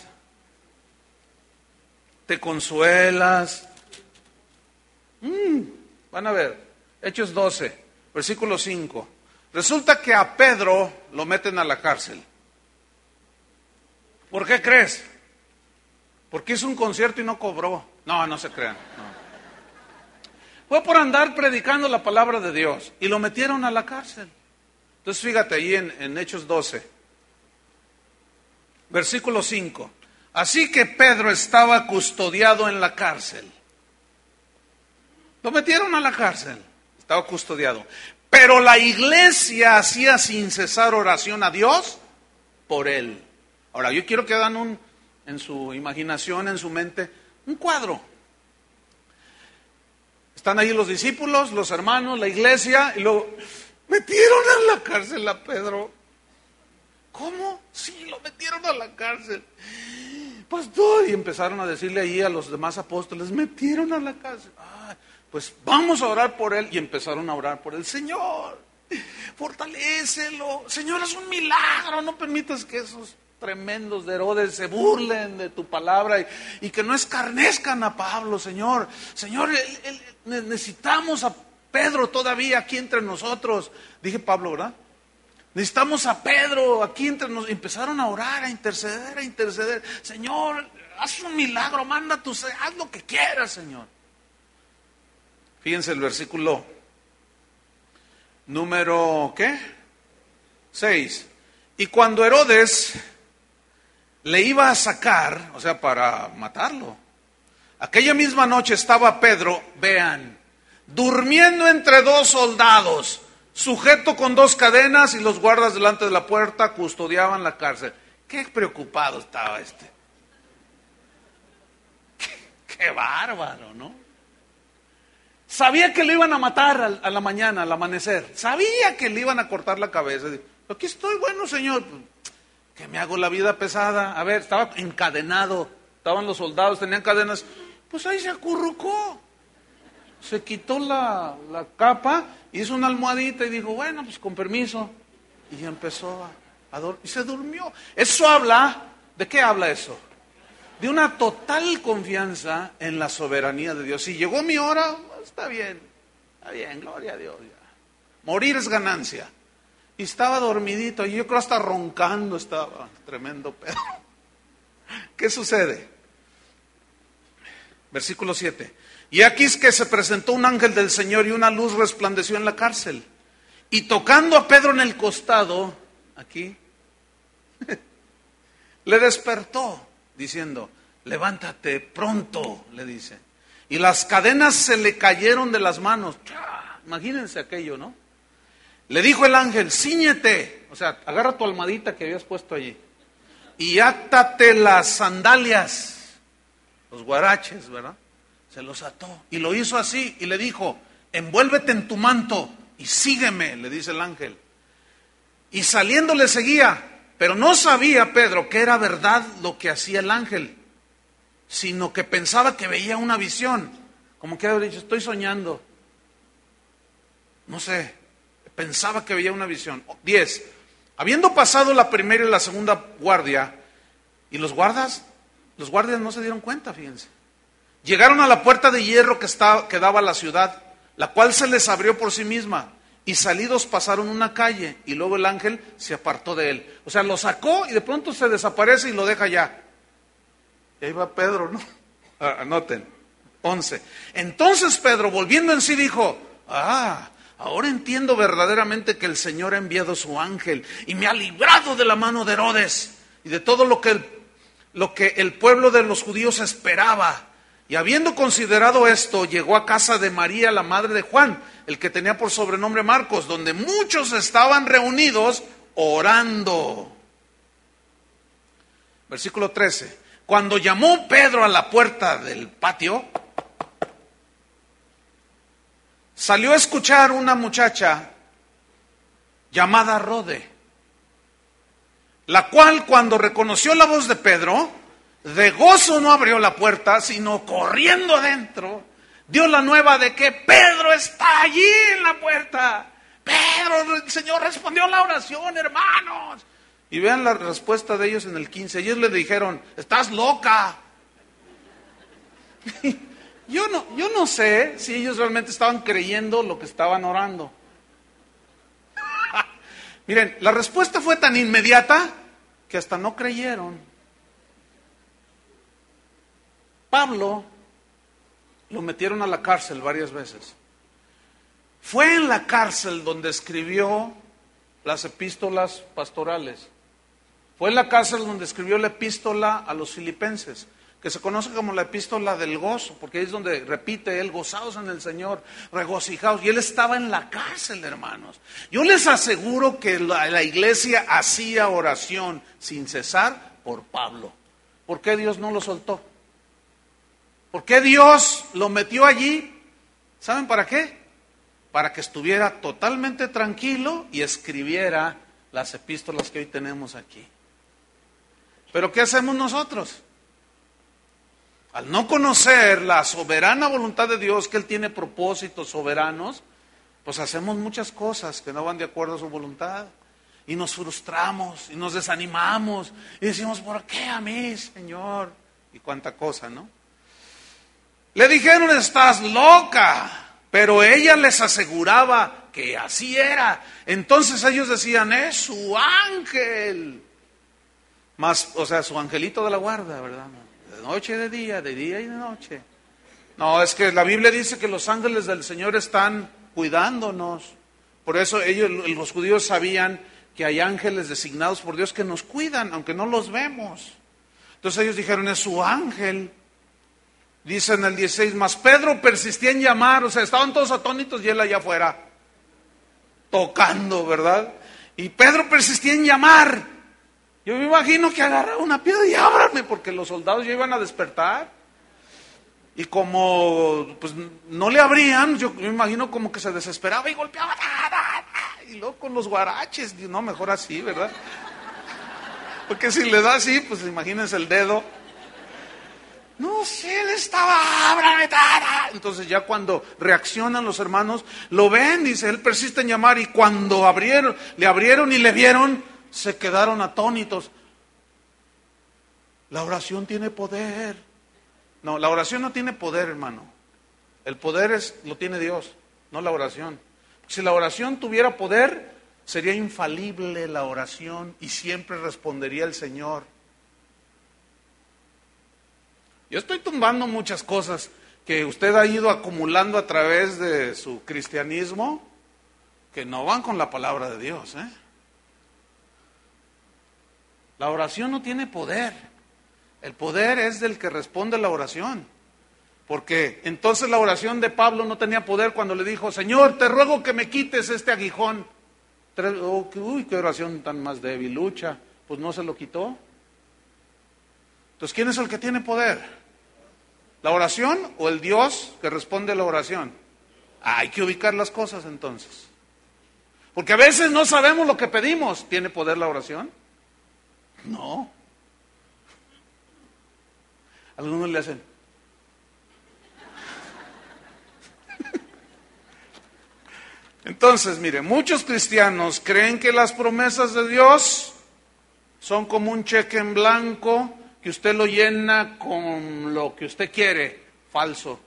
te consuelas. Mm, van a ver, Hechos doce, versículo cinco. Resulta que a Pedro lo meten a la cárcel. ¿Por qué crees? Porque hizo un concierto y no cobró. No, no se crean, no. Fue por andar predicando la palabra de Dios y lo metieron a la cárcel. Entonces fíjate ahí en, en Hechos doce, versículo cinco. Así que Pedro estaba custodiado en la cárcel. Lo metieron a la cárcel, estaba custodiado. Pero la iglesia hacía sin cesar oración a Dios por él. Ahora yo quiero que hagan un, en su imaginación, en su mente, un cuadro. Están ahí los discípulos, los hermanos, la iglesia, y luego metieron a la cárcel a Pedro. ¿Cómo? Sí, lo metieron a la cárcel. Pastor, y empezaron a decirle ahí a los demás apóstoles, metieron a la cárcel. Ah, pues vamos a orar por él. Y empezaron a orar por él. Señor, fortalécelo. Señor, es un milagro. No permitas que esos tremendos de Herodes se burlen de tu palabra y, y que no escarnezcan a Pablo, Señor. Señor, él, él, necesitamos a Pedro todavía aquí entre nosotros. Dije Pablo, ¿verdad? Necesitamos a Pedro aquí entre nosotros. Empezaron a orar, a interceder, a interceder. Señor, haz un milagro, manda tu, haz lo que quieras, Señor. Fíjense el versículo número, ¿qué? seis. Y cuando Herodes le iba a sacar, o sea, para matarlo, aquella misma noche estaba Pedro, vean, durmiendo entre dos soldados, sujeto con dos cadenas, y los guardas delante de la puerta custodiaban la cárcel. Qué preocupado estaba este. Qué, qué bárbaro, ¿no? Sabía que le iban a matar a la mañana, al amanecer. Sabía que le iban a cortar la cabeza. Aquí estoy, bueno, Señor, que me hago la vida pesada. A ver, estaba encadenado, estaban los soldados, tenían cadenas. Pues ahí se acurrucó. Se quitó la, la capa, hizo una almohadita y dijo, bueno, pues con permiso. Y empezó a, a dormir, y se durmió. Eso habla, ¿de qué habla eso? De una total confianza en la soberanía de Dios. Si llegó mi hora, está bien, está bien, gloria a Dios. Ya. Morir es ganancia. Y estaba dormidito, y yo creo hasta roncando estaba, tremendo Pedro. ¿Qué sucede? Versículo siete. Y aquí es que se presentó un ángel del Señor y una luz resplandeció en la cárcel. Y tocando a Pedro en el costado, aquí, le despertó, diciendo, levántate pronto, le dice. Y las cadenas se le cayeron de las manos. Imagínense aquello, ¿no? Le dijo el ángel, cíñete, o sea, agarra tu almohadita que habías puesto allí. Y átate las sandalias, los guaraches, ¿verdad? Se los ató y lo hizo así y le dijo, envuélvete en tu manto y sígueme, le dice el ángel. Y saliendo le seguía, pero no sabía Pedro que era verdad lo que hacía el ángel, sino que pensaba que veía una visión, como que había dicho, estoy soñando. No sé, pensaba que veía una visión. Diez, habiendo pasado la primera y la segunda guardia, y los guardas, los guardias no se dieron cuenta, fíjense. Llegaron a la puerta de hierro que, estaba, que daba a la ciudad, la cual se les abrió por sí misma, y salidos pasaron una calle, y luego el ángel se apartó de él. O sea, lo sacó y de pronto se desaparece y lo deja allá. Y ahí va Pedro, ¿no? Anoten. once. Entonces Pedro, volviendo en sí, dijo, ah, ahora entiendo verdaderamente que el Señor ha enviado su ángel y me ha librado de la mano de Herodes y de todo lo que el, lo que el pueblo de los judíos esperaba. Y habiendo considerado esto, llegó a casa de María, la madre de Juan, el que tenía por sobrenombre Marcos, donde muchos estaban reunidos orando. Versículo trece. Cuando llamó Pedro a la puerta del patio, salió a escuchar una muchacha llamada Rode, la cual cuando reconoció la voz de Pedro, de gozo no abrió la puerta, sino corriendo adentro, dio la nueva de que Pedro está allí en la puerta. Pedro, el Señor respondió la oración, hermanos. Y vean la respuesta de ellos en el quince. Ellos le dijeron, estás loca. Yo no, yo no sé si ellos realmente estaban creyendo lo que estaban orando. Miren, la respuesta fue tan inmediata que hasta no creyeron. Pablo lo metieron a la cárcel varias veces. Fue en la cárcel donde escribió las epístolas pastorales. Fue en la cárcel donde escribió la epístola a los filipenses, que se conoce como la epístola del gozo, porque es donde repite él, gozaos en el Señor, regocijaos. Y él estaba en la cárcel, hermanos. Yo les aseguro que la, la iglesia hacía oración sin cesar por Pablo. ¿Por qué Dios no lo soltó? ¿Por qué Dios lo metió allí? ¿Saben para qué? Para que estuviera totalmente tranquilo y escribiera las epístolas que hoy tenemos aquí. ¿Pero qué hacemos nosotros? Al no conocer la soberana voluntad de Dios, que Él tiene propósitos soberanos, pues hacemos muchas cosas que no van de acuerdo a su voluntad. Y nos frustramos, y nos desanimamos, y decimos, ¿por qué a mí, Señor? Y cuánta cosa, ¿no? Le dijeron, estás loca, pero ella les aseguraba que así era. Entonces ellos decían, es su ángel. Más, o sea, su angelito de la guarda, ¿verdad? De noche y de día, de día y de noche. No, es que la Biblia dice que los ángeles del Señor están cuidándonos. Por eso ellos, los judíos sabían que hay ángeles designados por Dios que nos cuidan, aunque no los vemos. Entonces ellos dijeron, es su ángel. Dice en el dieciséis, mas Pedro persistía en llamar, o sea, estaban todos atónitos y él allá afuera, tocando, ¿verdad? Y Pedro persistía en llamar. Yo me imagino que agarraba una piedra y ábrame, porque los soldados ya iban a despertar. Y como pues no le abrían, yo me imagino como que se desesperaba y golpeaba. y luego con los guaraches, no, mejor así, ¿verdad? Porque si le da así, pues imagínense el dedo. No sé, él estaba, ábrame, tara. Entonces ya cuando reaccionan los hermanos, lo ven, dice, él persiste en llamar, y cuando abrieron, le abrieron y le vieron, se quedaron atónitos. La oración tiene poder. No, la oración no tiene poder, hermano. El poder es, lo tiene Dios, no la oración. Si la oración tuviera poder, sería infalible la oración y siempre respondería el Señor. Yo estoy tumbando muchas cosas que usted ha ido acumulando a través de su cristianismo que no van con la palabra de Dios, ¿eh? La oración no tiene poder. El poder es del que responde la oración. Porque entonces la oración de Pablo no tenía poder cuando le dijo, Señor, te ruego que me quites este aguijón. Oh, uy, qué oración tan más debilucha. Pues no se lo quitó. Entonces, ¿quién es el que tiene poder? ¿La oración o el Dios que responde a la oración? Ah, hay que ubicar las cosas entonces. Porque a veces no sabemos lo que pedimos. ¿Tiene poder la oración? No. Algunos le hacen. Entonces, mire, muchos cristianos creen que las promesas de Dios son como un cheque en blanco que usted lo llena con lo que usted quiere. Falso.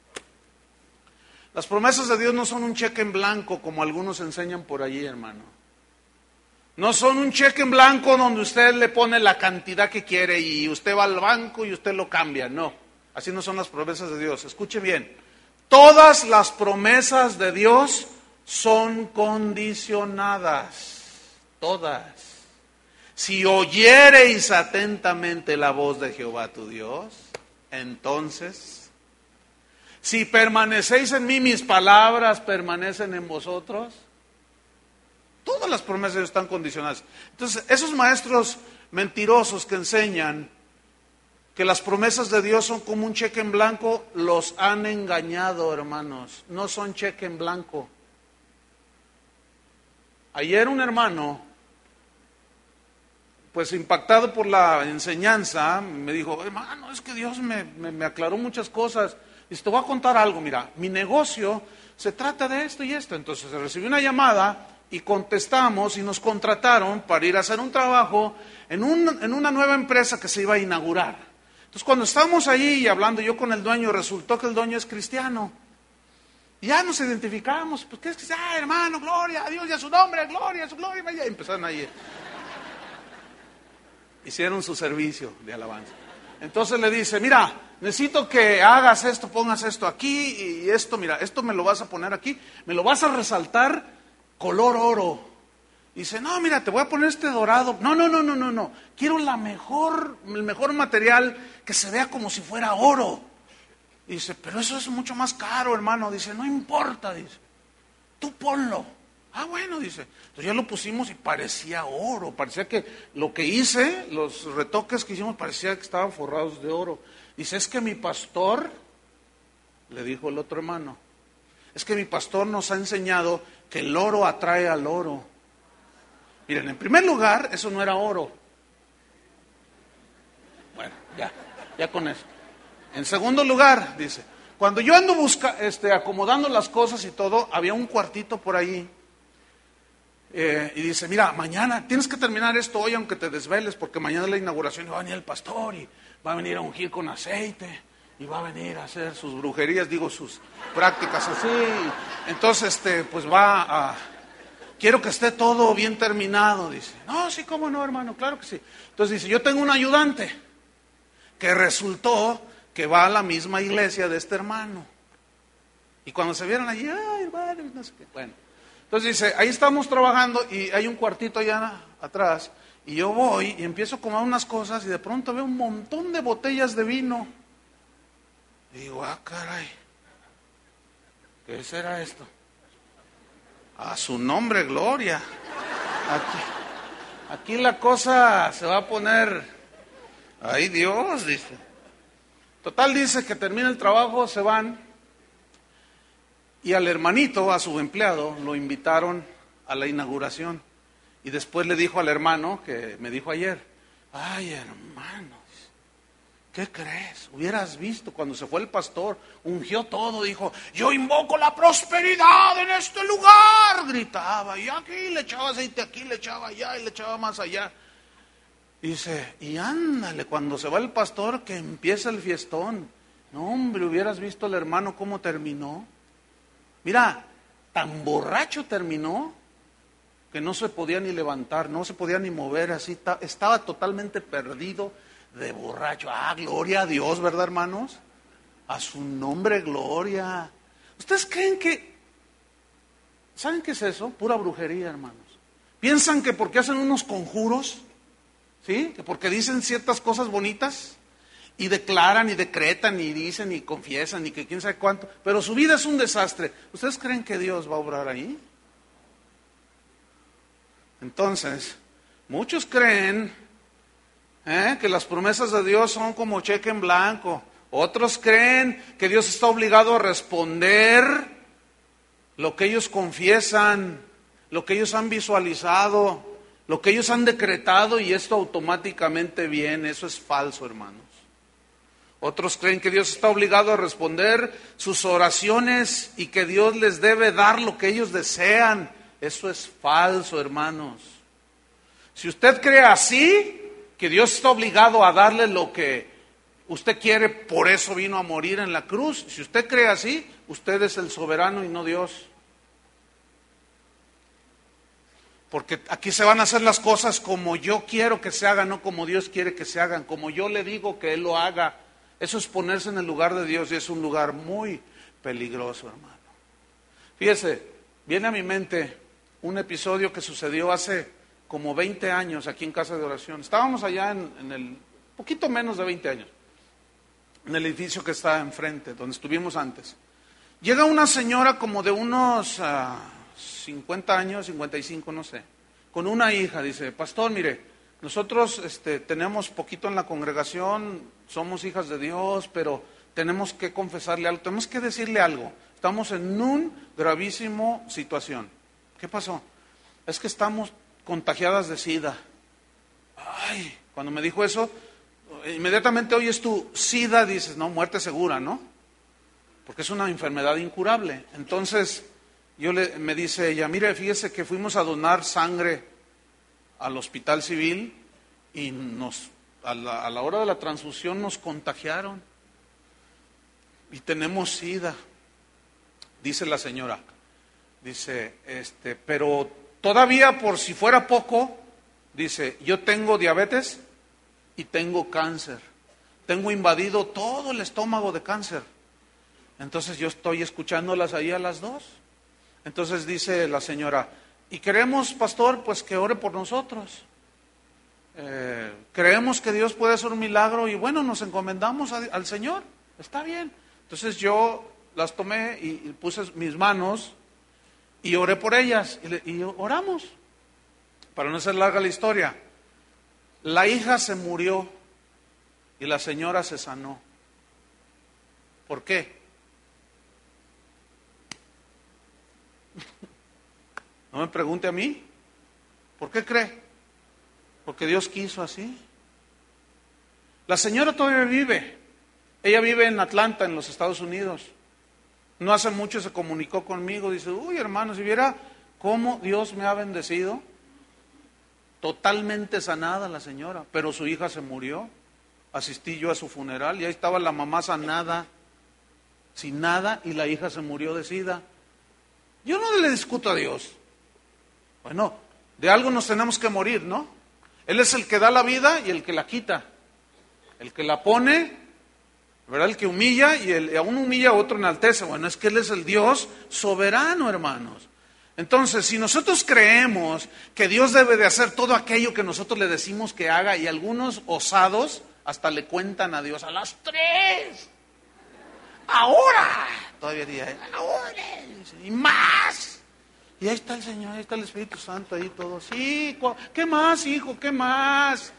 Las promesas de Dios no son un cheque en blanco como algunos enseñan por allí, hermano. No son un cheque en blanco donde usted le pone la cantidad que quiere y usted va al banco y usted lo cambia. No, así no son las promesas de Dios. Escuche bien, todas las promesas de Dios son condicionadas, todas. Si oyereis atentamente la voz de Jehová tu Dios, entonces, si permanecéis en mí, mis palabras permanecen en vosotros. Todas las promesas de Dios están condicionadas. Entonces, esos maestros mentirosos que enseñan que las promesas de Dios son como un cheque en blanco, los han engañado, hermanos. No son cheque en blanco. Ayer un hermano, pues impactado por la enseñanza, me dijo, hermano, es que Dios me, me, me aclaró muchas cosas. Y te voy a contar algo, mira, mi negocio se trata de esto y esto. Entonces recibí una llamada y contestamos y nos contrataron para ir a hacer un trabajo en, un, en una nueva empresa que se iba a inaugurar. Entonces cuando estábamos allí y hablando yo con el dueño, resultó que el dueño es cristiano. Y ya nos identificamos, pues ¿qué es que? Ah, hermano, gloria a Dios y a su nombre, gloria a su gloria. Y empezaron ahí. Hicieron su servicio de alabanza. Entonces le dice, mira, necesito que hagas esto, pongas esto aquí y esto, mira, esto me lo vas a poner aquí, me lo vas a resaltar color oro. Dice, no, mira, te voy a poner este dorado. No, no, no, no, no, no. Quiero la mejor, el mejor material que se vea como si fuera oro. Dice, pero eso es mucho más caro, hermano. Dice, no importa, dice, tú ponlo. Ah, bueno, dice. Entonces ya lo pusimos y parecía oro. Parecía que lo que hice, los retoques que hicimos, parecía que estaban forrados de oro. Dice, es que mi pastor, le dijo el otro hermano, es que mi pastor nos ha enseñado que el oro atrae al oro. Miren, en primer lugar, eso no era oro. Bueno, ya, ya con eso. En segundo lugar, dice, cuando yo ando busca, este, acomodando las cosas y todo, había un cuartito por ahí. Eh, y dice, mira, mañana tienes que terminar esto hoy aunque te desveles, porque mañana es la inauguración y va a venir el pastor y va a venir a ungir con aceite y va a venir a hacer sus brujerías, digo, sus prácticas así. Entonces, este, pues va a... Quiero que esté todo bien terminado, dice. No, sí, cómo no, hermano, claro que sí. Entonces dice, yo tengo un ayudante que resultó que va a la misma iglesia de este hermano. Y cuando se vieron allí, ay, hermano, no sé qué. Bueno, entonces dice, ahí estamos trabajando y hay un cuartito allá atrás. Y yo voy y empiezo a comer unas cosas y de pronto veo un montón de botellas de vino. Y digo, ah, caray, ¿qué será esto? A su nombre, gloria. Aquí, aquí la cosa se va a poner, ay Dios, dice. Total, dice que termina el trabajo, se van. Y al hermanito, a su empleado, lo invitaron a la inauguración. Y después le dijo al hermano, que me dijo ayer, ay hermano, ¿qué crees? Hubieras visto cuando se fue el pastor, ungió todo, dijo, yo invoco la prosperidad en este lugar, gritaba, y aquí le echaba aceite, aquí le echaba allá, y le echaba más allá. Dice, y ándale, cuando se va el pastor, que empieza el fiestón. No, hombre, hubieras visto al hermano cómo terminó. Mira, tan borracho terminó, que no se podía ni levantar, no se podía ni mover, así estaba totalmente perdido de borracho. Ah, gloria a Dios, ¿verdad, hermanos? A su nombre, gloria. ¿Ustedes creen que, saben qué es eso? Pura brujería, hermanos. ¿Piensan que porque hacen unos conjuros, sí, que porque dicen ciertas cosas bonitas y declaran y decretan y dicen y confiesan y que quién sabe cuánto, pero su vida es un desastre? ¿Ustedes creen que Dios va a obrar ahí? Entonces, muchos creen ¿eh? que las promesas de Dios son como cheque en blanco. Otros creen que Dios está obligado a responder lo que ellos confiesan, lo que ellos han visualizado, lo que ellos han decretado, y esto automáticamente viene. Eso es falso, hermanos. Otros creen que Dios está obligado a responder sus oraciones y que Dios les debe dar lo que ellos desean. Eso es falso, hermanos. Si usted cree así, que Dios está obligado a darle lo que usted quiere, por eso vino a morir en la cruz. Si usted cree así, usted es el soberano y no Dios. Porque aquí se van a hacer las cosas como yo quiero que se hagan, no como Dios quiere que se hagan, como yo le digo que Él lo haga. Eso es ponerse en el lugar de Dios y es un lugar muy peligroso, hermano. Fíjese, viene a mi mente un episodio que sucedió hace como veinte años aquí en Casa de Oración. Estábamos allá en, en el, poquito menos de veinte años, en el edificio que está enfrente, donde estuvimos antes. Llega una señora como de unos uh, cincuenta años, cincuenta y cinco, no sé, con una hija. Dice, pastor, mire, nosotros este, tenemos poquito en la congregación, somos hijas de Dios, pero tenemos que confesarle algo, tenemos que decirle algo. Estamos en una gravísima situación. ¿Qué pasó? Es que estamos contagiadas de SIDA. Ay, cuando me dijo eso, inmediatamente oyes tú, SIDA, dices, no, muerte segura, ¿no? Porque es una enfermedad incurable. Entonces, yo le, me dice ella, mire, fíjese que fuimos a donar sangre al hospital civil y nos, a la, a la hora de la transfusión nos contagiaron y tenemos SIDA. Dice la señora, dice, este, pero todavía por si fuera poco, dice, yo tengo diabetes y tengo cáncer. Tengo invadido todo el estómago de cáncer. Entonces yo estoy escuchándolas ahí a las dos. Entonces dice la señora, y queremos, pastor, pues que ore por nosotros. Eh, creemos que Dios puede hacer un milagro y bueno, nos encomendamos a, al Señor. Está bien. Entonces yo las tomé y, y puse mis manos y oré por ellas y, le, y oramos. Para no hacer larga la historia, la hija se murió y la señora se sanó. ¿Por qué? No me pregunte a mí. ¿Por qué cree? Porque Dios quiso así. La señora todavía vive. Ella vive en Atlanta, en los Estados Unidos. No hace mucho se comunicó conmigo. Dice, uy, hermano, si viera cómo Dios me ha bendecido. Totalmente sanada la señora, pero su hija se murió. Asistí yo a su funeral y ahí estaba la mamá sanada, sin nada, y la hija se murió de SIDA. Yo no le discuto a Dios. Bueno, de algo nos tenemos que morir, ¿no? Él es el que da la vida y el que la quita. El que la pone, ¿verdad? El que humilla y el, a uno humilla, a otro enaltece. Bueno, es que Él es el Dios soberano, hermanos. Entonces, si nosotros creemos que Dios debe de hacer todo aquello que nosotros le decimos que haga, y algunos osados hasta le cuentan a Dios a las tres, ahora, todavía diría, ahora, y más, y ahí está el Señor, ahí está el Espíritu Santo, ahí todo, sí, ¿qué más, hijo, qué más?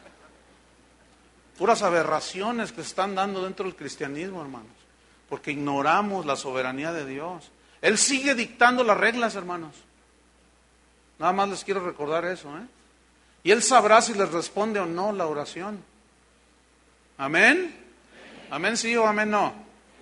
Puras aberraciones que se están dando dentro del cristianismo, hermanos, porque ignoramos la soberanía de Dios. Él sigue dictando las reglas, hermanos. Nada más les quiero recordar eso, ¿eh? Y Él sabrá si les responde o no la oración. ¿Amén? ¿Amén sí o amén no?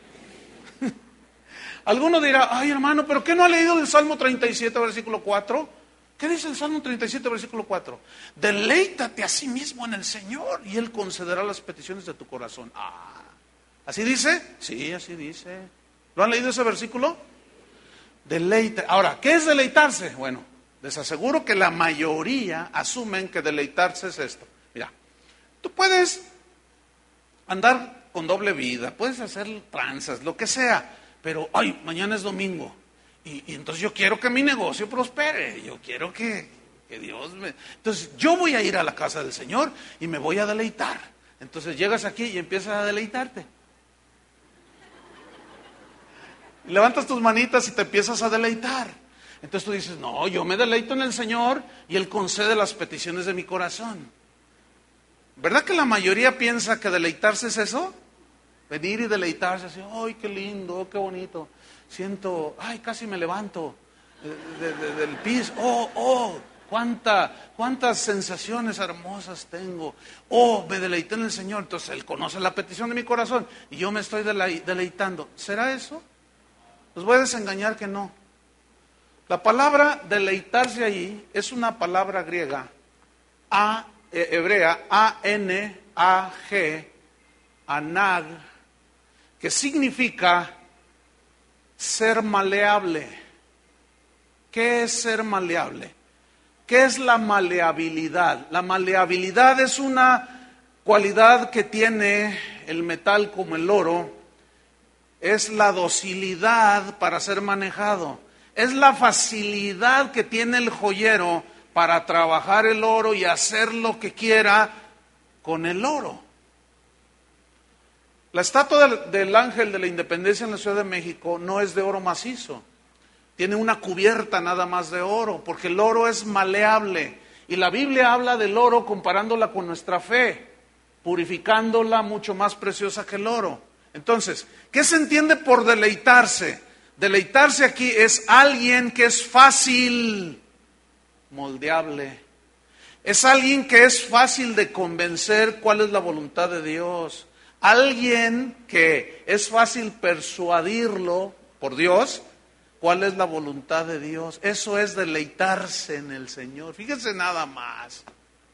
Alguno dirá, ay hermano, ¿pero qué no ha leído el Salmo treinta y siete, versículo cuatro? ¿Qué dice el Salmo treinta y siete, versículo cuatro? Deleítate a sí mismo en el Señor y Él concederá las peticiones de tu corazón. Ah, ¿así dice? Sí, así dice. ¿Lo han leído ese versículo? Deleite. Ahora, ¿qué es deleitarse? Bueno, les aseguro que la mayoría asumen que deleitarse es esto. Mira, tú puedes andar con doble vida, puedes hacer tranzas, lo que sea, pero, ay, mañana es domingo. Y, y entonces yo quiero que mi negocio prospere, yo quiero que, que Dios me... Entonces yo voy a ir a la casa del Señor y me voy a deleitar. Entonces llegas aquí y empiezas a deleitarte. Levantas tus manitas y te empiezas a deleitar. Entonces tú dices, no, yo me deleito en el Señor y Él concede las peticiones de mi corazón. ¿Verdad que la mayoría piensa que deleitarse es eso? Venir y deleitarse, así, ay, qué lindo, qué bonito. Siento, ay, casi me levanto de, de, de, del piso. Oh, oh, cuánta, cuántas sensaciones hermosas tengo. Oh, me deleité en el Señor. Entonces Él conoce la petición de mi corazón y yo me estoy deleitando. ¿Será eso? Los voy a desengañar que no. La palabra deleitarse ahí es una palabra griega, a, eh, hebrea, A N A G, anag, que significa ser maleable. ¿Qué es ser maleable? ¿Qué es la maleabilidad? La maleabilidad es una cualidad que tiene el metal como el oro, es la docilidad para ser manejado, es la facilidad que tiene el joyero para trabajar el oro y hacer lo que quiera con el oro. La estatua del, del Ángel de la Independencia en la Ciudad de México no es de oro macizo, tiene una cubierta nada más de oro, porque el oro es maleable, y la Biblia habla del oro comparándola con nuestra fe, purificándola mucho más preciosa que el oro. Entonces, ¿qué se entiende por deleitarse? Deleitarse aquí es alguien que es fácil, moldeable, es alguien que es fácil de convencer cuál es la voluntad de Dios. Alguien que es fácil persuadirlo por Dios, cuál es la voluntad de Dios. Eso es deleitarse en el Señor. Fíjense nada más.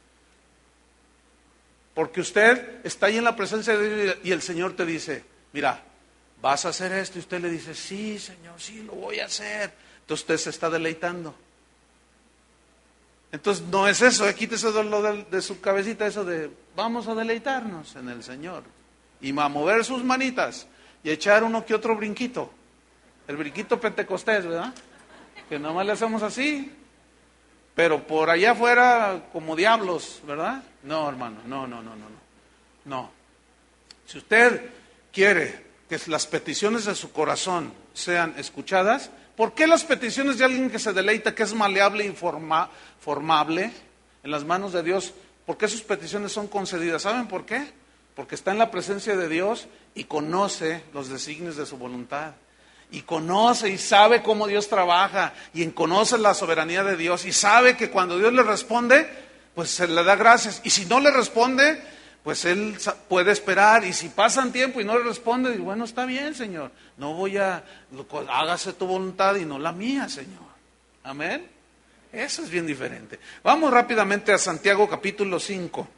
Porque usted está ahí en la presencia de Dios y el Señor te dice, mira, vas a hacer esto. Y usted le dice, sí, Señor, sí, lo voy a hacer. Entonces usted se está deleitando. Entonces no es eso, quítese lo de, de su cabecita eso de, vamos a deleitarnos en el Señor. Y a mover sus manitas y echar uno que otro brinquito. El brinquito pentecostés, ¿verdad? Que nomás le hacemos así. Pero por allá afuera como diablos, ¿verdad? No, hermano, no, no, no, no, no. No. Si usted quiere que las peticiones de su corazón sean escuchadas, ¿por qué las peticiones de alguien que se deleita, que es maleable y forma, formable en las manos de Dios, por qué sus peticiones son concedidas? ¿Saben por qué? Porque está en la presencia de Dios y conoce los designios de su voluntad. Y conoce y sabe cómo Dios trabaja y conoce la soberanía de Dios y sabe que cuando Dios le responde, pues se le da gracias. Y si no le responde, pues él puede esperar. Y si pasan tiempo y no le responde, dice, bueno, está bien, Señor. No voy a, hágase tu voluntad y no la mía, Señor. Amén. Eso es bien diferente. Vamos rápidamente a Santiago capítulo cinco.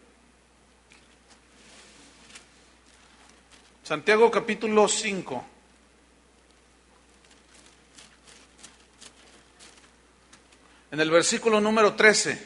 Santiago capítulo cinco. En el versículo número trece.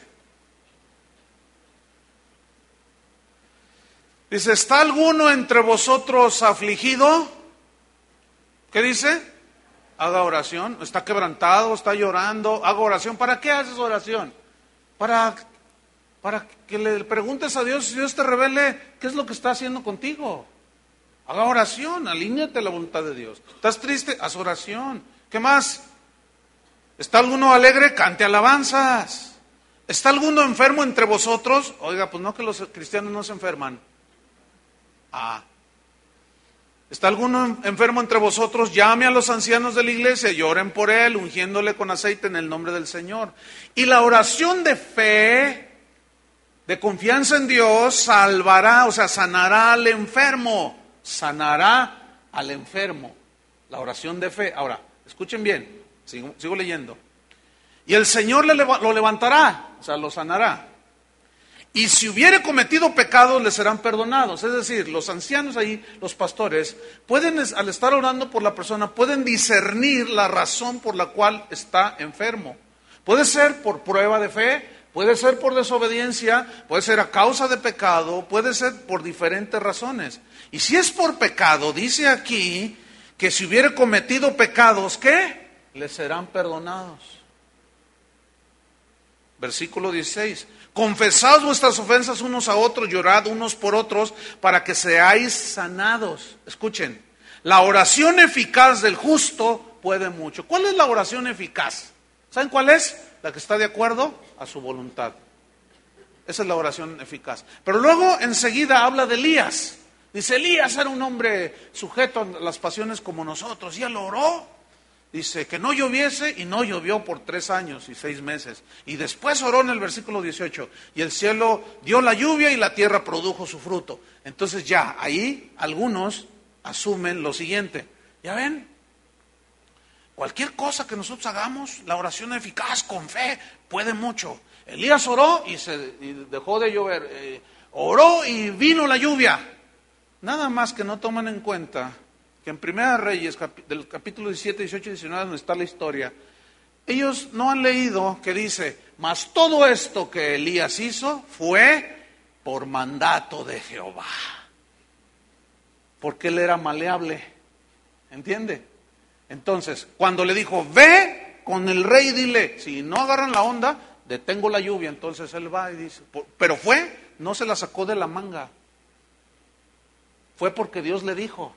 Dice, ¿está alguno entre vosotros afligido? ¿Qué dice? Haga oración. ¿Está quebrantado? ¿Está llorando? Haga oración. ¿Para qué haces oración? Para, para que le preguntes a Dios, si Dios te revele qué es lo que está haciendo contigo. Haga oración, alíñate a la voluntad de Dios. ¿Estás triste? Haz oración. ¿Qué más? ¿Está alguno alegre? Cante alabanzas. ¿Está alguno enfermo entre vosotros? Oiga, pues no, que los cristianos no se enferman. Ah. ¿Está alguno enfermo entre vosotros? Llame a los ancianos de la iglesia y oren por él, ungiéndole con aceite en el nombre del Señor. Y la oración de fe, de confianza en Dios, salvará, o sea, sanará al enfermo. Sanará al enfermo. La oración de fe. Ahora, escuchen bien, sigo, sigo leyendo. Y el Señor le, lo levantará, o sea, lo sanará. Y si hubiere cometido pecados, le serán perdonados. Es decir, los ancianos ahí, los pastores, pueden, al estar orando por la persona, pueden discernir la razón por la cual está enfermo. Puede ser por prueba de fe, puede ser por desobediencia, puede ser a causa de pecado, puede ser por diferentes razones. Y si es por pecado, dice aquí que si hubiere cometido pecados, ¿qué? Le serán perdonados. Versículo dieciséis. Confesaos vuestras ofensas unos a otros, llorad unos por otros, para que seáis sanados. Escuchen, la oración eficaz del justo puede mucho. ¿Cuál es la oración eficaz? ¿Saben cuál es? La que está de acuerdo a su voluntad. Esa es la oración eficaz. Pero luego enseguida habla de Elías. Dice, Elías era un hombre sujeto a las pasiones como nosotros, y él oró. Dice que no lloviese, y no llovió por tres años y seis meses. Y después oró en el versículo dieciocho, y el cielo dio la lluvia y la tierra produjo su fruto. Entonces ya, ahí algunos asumen lo siguiente. ¿Ya ven? Cualquier cosa que nosotros hagamos, la oración eficaz con fe puede mucho. Elías oró y, se, y dejó de llover. Eh, oró y vino la lluvia. Nada más que no toman en cuenta que en Primera Reyes, del capítulo diecisiete, dieciocho y diecinueve, donde está la historia, ellos no han leído que dice, mas todo esto que Elías hizo fue por mandato de Jehová. Porque él era maleable, ¿entiende? Entonces, cuando le dijo, ve con el rey y dile, si no agarran la onda, detengo la lluvia. Entonces él va y dice, pero fue, no se la sacó de la manga. Fue porque Dios le dijo.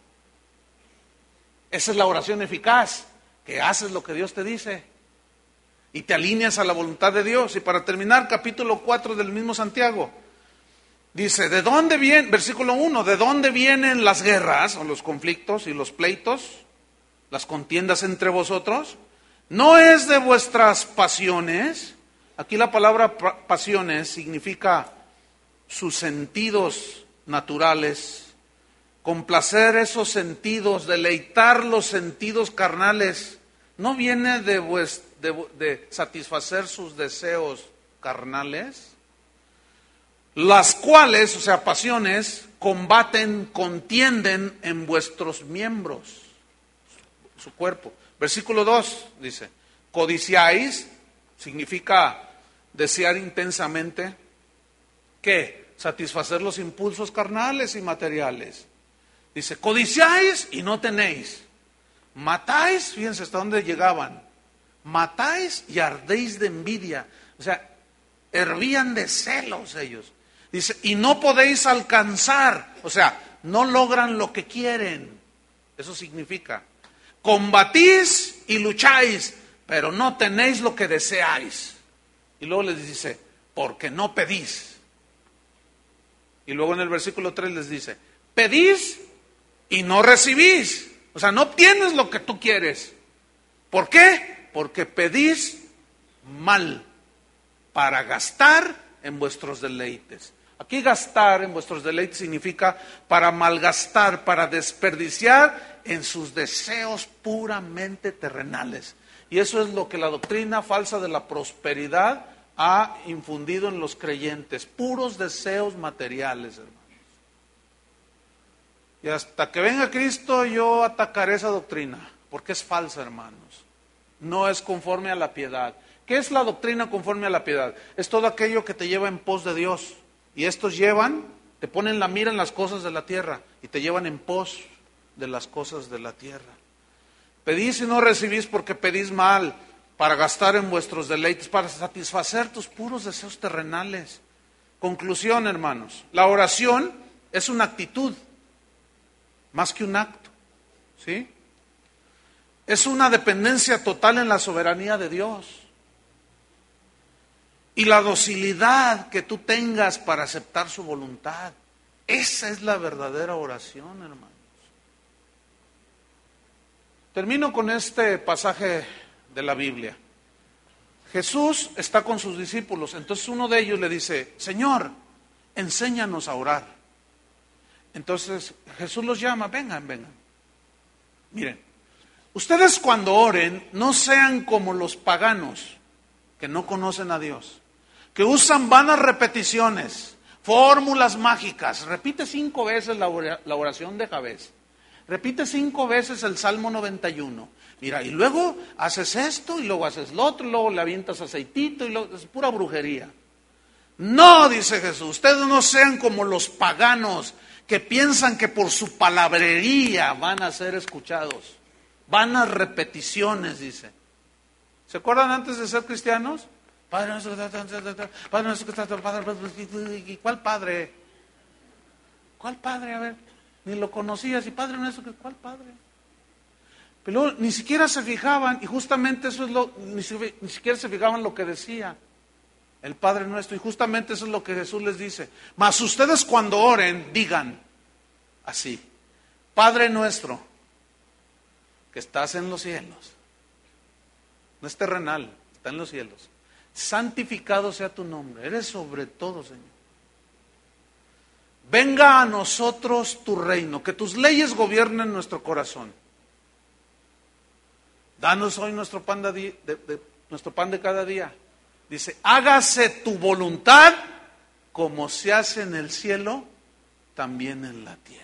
Esa es la oración eficaz, que haces lo que Dios te dice y te alineas a la voluntad de Dios. Y para terminar, capítulo cuatro del mismo Santiago, dice, ¿de dónde viene? Versículo uno, ¿de dónde vienen las guerras o los conflictos y los pleitos, las contiendas entre vosotros? ¿No es de vuestras pasiones? Aquí la palabra pasiones significa sus sentidos naturales, complacer esos sentidos, deleitar los sentidos carnales. ¿No viene de, vuest- de, de satisfacer sus deseos carnales? Las cuales, o sea, pasiones, combaten, contienden en vuestros miembros, su cuerpo. Versículo dos dice, codiciáis, significa desear intensamente, ¿qué? Satisfacer los impulsos carnales y materiales. Dice, codiciáis y no tenéis. Matáis, fíjense hasta dónde llegaban. Matáis y ardéis de envidia. O sea, hervían de celos ellos. Dice, y no podéis alcanzar. O sea, no logran lo que quieren. Eso significa, combatís y lucháis, pero no tenéis lo que deseáis. Y luego les dice, porque no pedís. Y luego en el versículo tres les dice, pedís y no recibís. O sea, no obtienes lo que tú quieres. ¿Por qué? Porque pedís mal para gastar en vuestros deleites. Aquí gastar en vuestros deleites significa para malgastar, para desperdiciar en sus deseos puramente terrenales. Y eso es lo que la doctrina falsa de la prosperidad ha infundido en los creyentes, puros deseos materiales, hermano. Y hasta que venga Cristo yo atacaré esa doctrina, porque es falsa, hermanos. No es conforme a la piedad. ¿Qué es la doctrina conforme a la piedad? Es todo aquello que te lleva en pos de Dios. Y estos llevan, te ponen la mira en las cosas de la tierra y te llevan en pos de las cosas de la tierra. Pedís y no recibís porque pedís mal, para gastar en vuestros deleites, para satisfacer tus puros deseos terrenales. Conclusión, hermanos, la oración es una actitud más que un acto, ¿sí? Es una dependencia total en la soberanía de Dios. Y la docilidad que tú tengas para aceptar su voluntad. Esa es la verdadera oración, hermanos. Termino con este pasaje de la Biblia. Jesús está con sus discípulos, entonces uno de ellos le dice, Señor, enséñanos a orar. Entonces Jesús los llama, vengan, vengan. Miren, ustedes cuando oren, no sean como los paganos que no conocen a Dios, que usan vanas repeticiones, fórmulas mágicas. Repite cinco veces la oración de Jabez. Repite cinco veces el Salmo noventa y uno. Mira, y luego haces esto, y luego haces lo otro, y luego le avientas aceitito, y luego, es pura brujería. No, dice Jesús, ustedes no sean como los paganos que piensan que por su palabrería van a ser escuchados. Vanas repeticiones, dice. ¿Se acuerdan antes de ser cristianos? Padre nuestro, Padre nuestro, Padre, ¿cuál padre? ¿Cuál padre? A ver, ni lo conocías, y Padre nuestro, ¿cuál padre? Pero luego, ni siquiera se fijaban, y justamente eso es lo, ni, ni siquiera se fijaban lo que decía el Padre nuestro, y justamente eso es lo que Jesús les dice. Mas ustedes cuando oren, digan así, Padre nuestro, que estás en los cielos, no es terrenal, está en los cielos, santificado sea tu nombre, eres sobre todo, Señor. Venga a nosotros tu reino, que tus leyes gobiernen nuestro corazón. Danos hoy nuestro pan de, de, de, nuestro pan de cada día. Dice, hágase tu voluntad como se hace en el cielo, también en la tierra.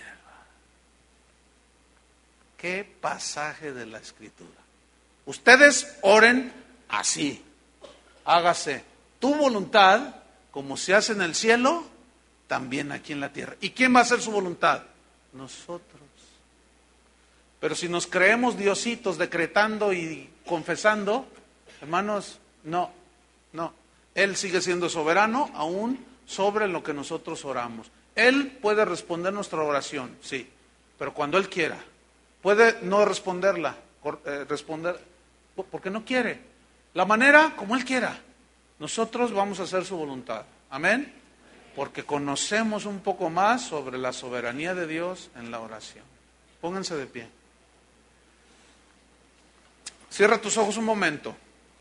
Qué pasaje de la Escritura. Ustedes oren así. Hágase tu voluntad como se hace en el cielo, también aquí en la tierra. ¿Y quién va a hacer su voluntad? Nosotros. Pero si nos creemos diositos decretando y confesando, hermanos, no, no. Él sigue siendo soberano aún sobre lo que nosotros oramos. Él puede responder nuestra oración, sí, pero cuando Él quiera. Puede no responderla, eh, responder porque no quiere. La manera como Él quiera. Nosotros vamos a hacer su voluntad. Amén. Porque conocemos un poco más sobre la soberanía de Dios en la oración. Pónganse de pie. Cierra tus ojos un momento.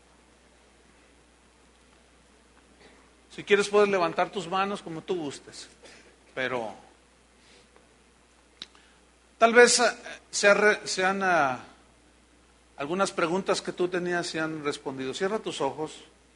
Si quieres puedes levantar tus manos como tú gustes. Pero tal vez sean, sean uh, algunas preguntas que tú tenías se han respondido. Cierra tus ojos.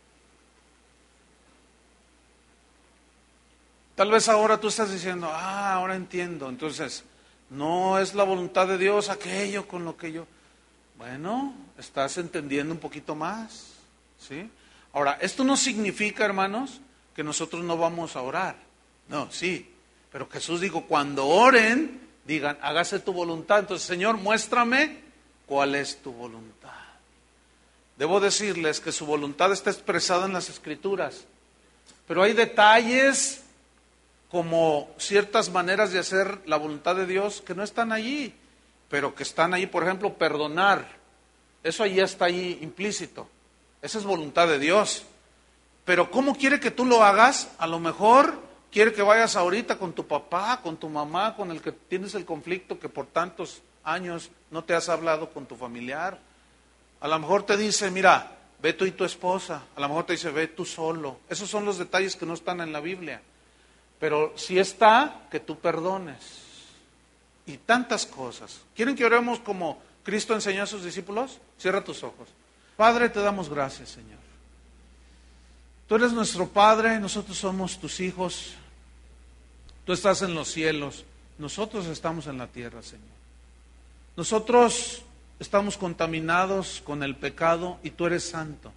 Tal vez ahora tú estás diciendo, ah, ahora entiendo. Entonces, no es la voluntad de Dios aquello con lo que yo... Bueno, estás entendiendo un poquito más, ¿sí? Ahora, esto no significa, hermanos, que nosotros no vamos a orar. No, sí. Pero Jesús dijo, cuando oren, digan, hágase tu voluntad. Entonces, Señor, muéstrame cuál es tu voluntad. Debo decirles que su voluntad está expresada en las Escrituras. Pero hay detalles como ciertas maneras de hacer la voluntad de Dios que no están allí, pero que están allí. Por ejemplo, perdonar. Eso allí está ahí implícito. Esa es voluntad de Dios. Pero ¿cómo quiere que tú lo hagas? A lo mejor quiere que vayas ahorita con tu papá, con tu mamá, con el que tienes el conflicto que por tantos años no te has hablado con tu familiar. A lo mejor te dice, mira, ve tú y tu esposa. A lo mejor te dice, ve tú solo. Esos son los detalles que no están en la Biblia. Pero sí está que tú perdones. Y tantas cosas. ¿Quieren que oremos como Cristo enseñó a sus discípulos? Cierra tus ojos. Padre, te damos gracias, Señor. Tú eres nuestro Padre, nosotros somos tus hijos. Tú estás en los cielos, nosotros estamos en la tierra, Señor. Nosotros estamos contaminados con el pecado y tú eres santo.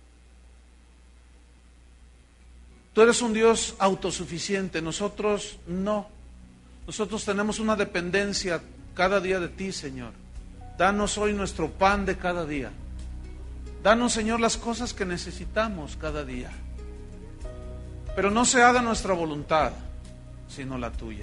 Tú eres un Dios autosuficiente, nosotros no. Nosotros tenemos una dependencia cada día de ti, Señor. Danos hoy nuestro pan de cada día. Danos, Señor, las cosas que necesitamos cada día. Pero no se haga nuestra voluntad, sino la tuya.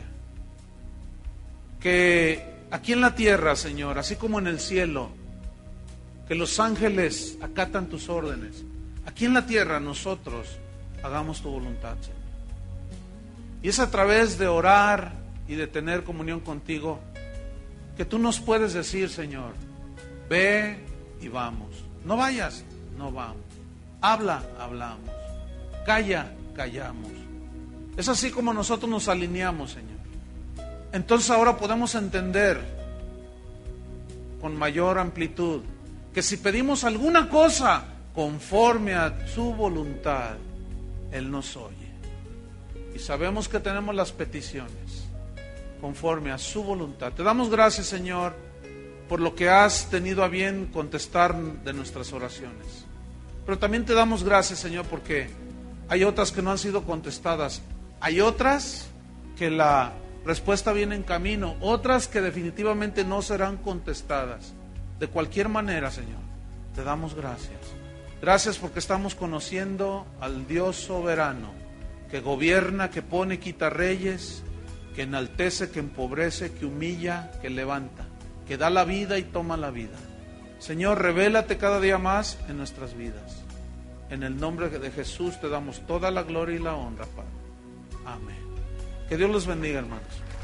Que aquí en la tierra, Señor, así como en el cielo, que los ángeles acatan tus órdenes, aquí en la tierra nosotros hagamos tu voluntad, Señor. Y es a través de orar y de tener comunión contigo que tú nos puedes decir, Señor, Ve y vamos. No vayas, no vamos. Habla, hablamos. Calla, callamos. Es así como nosotros nos alineamos, Señor. Entonces ahora podemos entender con mayor amplitud que si pedimos alguna cosa conforme a su voluntad, Él nos oye. Y sabemos que tenemos las peticiones conforme a su voluntad. Te damos gracias, Señor, por lo que has tenido a bien contestar de nuestras oraciones. Pero también te damos gracias, Señor, porque hay otras que no han sido contestadas. Hay otras que la respuesta viene en camino, otras que definitivamente no serán contestadas. De cualquier manera, Señor, te damos gracias. Gracias porque estamos conociendo al Dios soberano, que gobierna, que pone, quita reyes, que enaltece, que empobrece, que humilla, que levanta, que da la vida y toma la vida. Señor, revélate cada día más en nuestras vidas. En el nombre de Jesús te damos toda la gloria y la honra, Padre. Amén. Que Dios los bendiga, hermanos.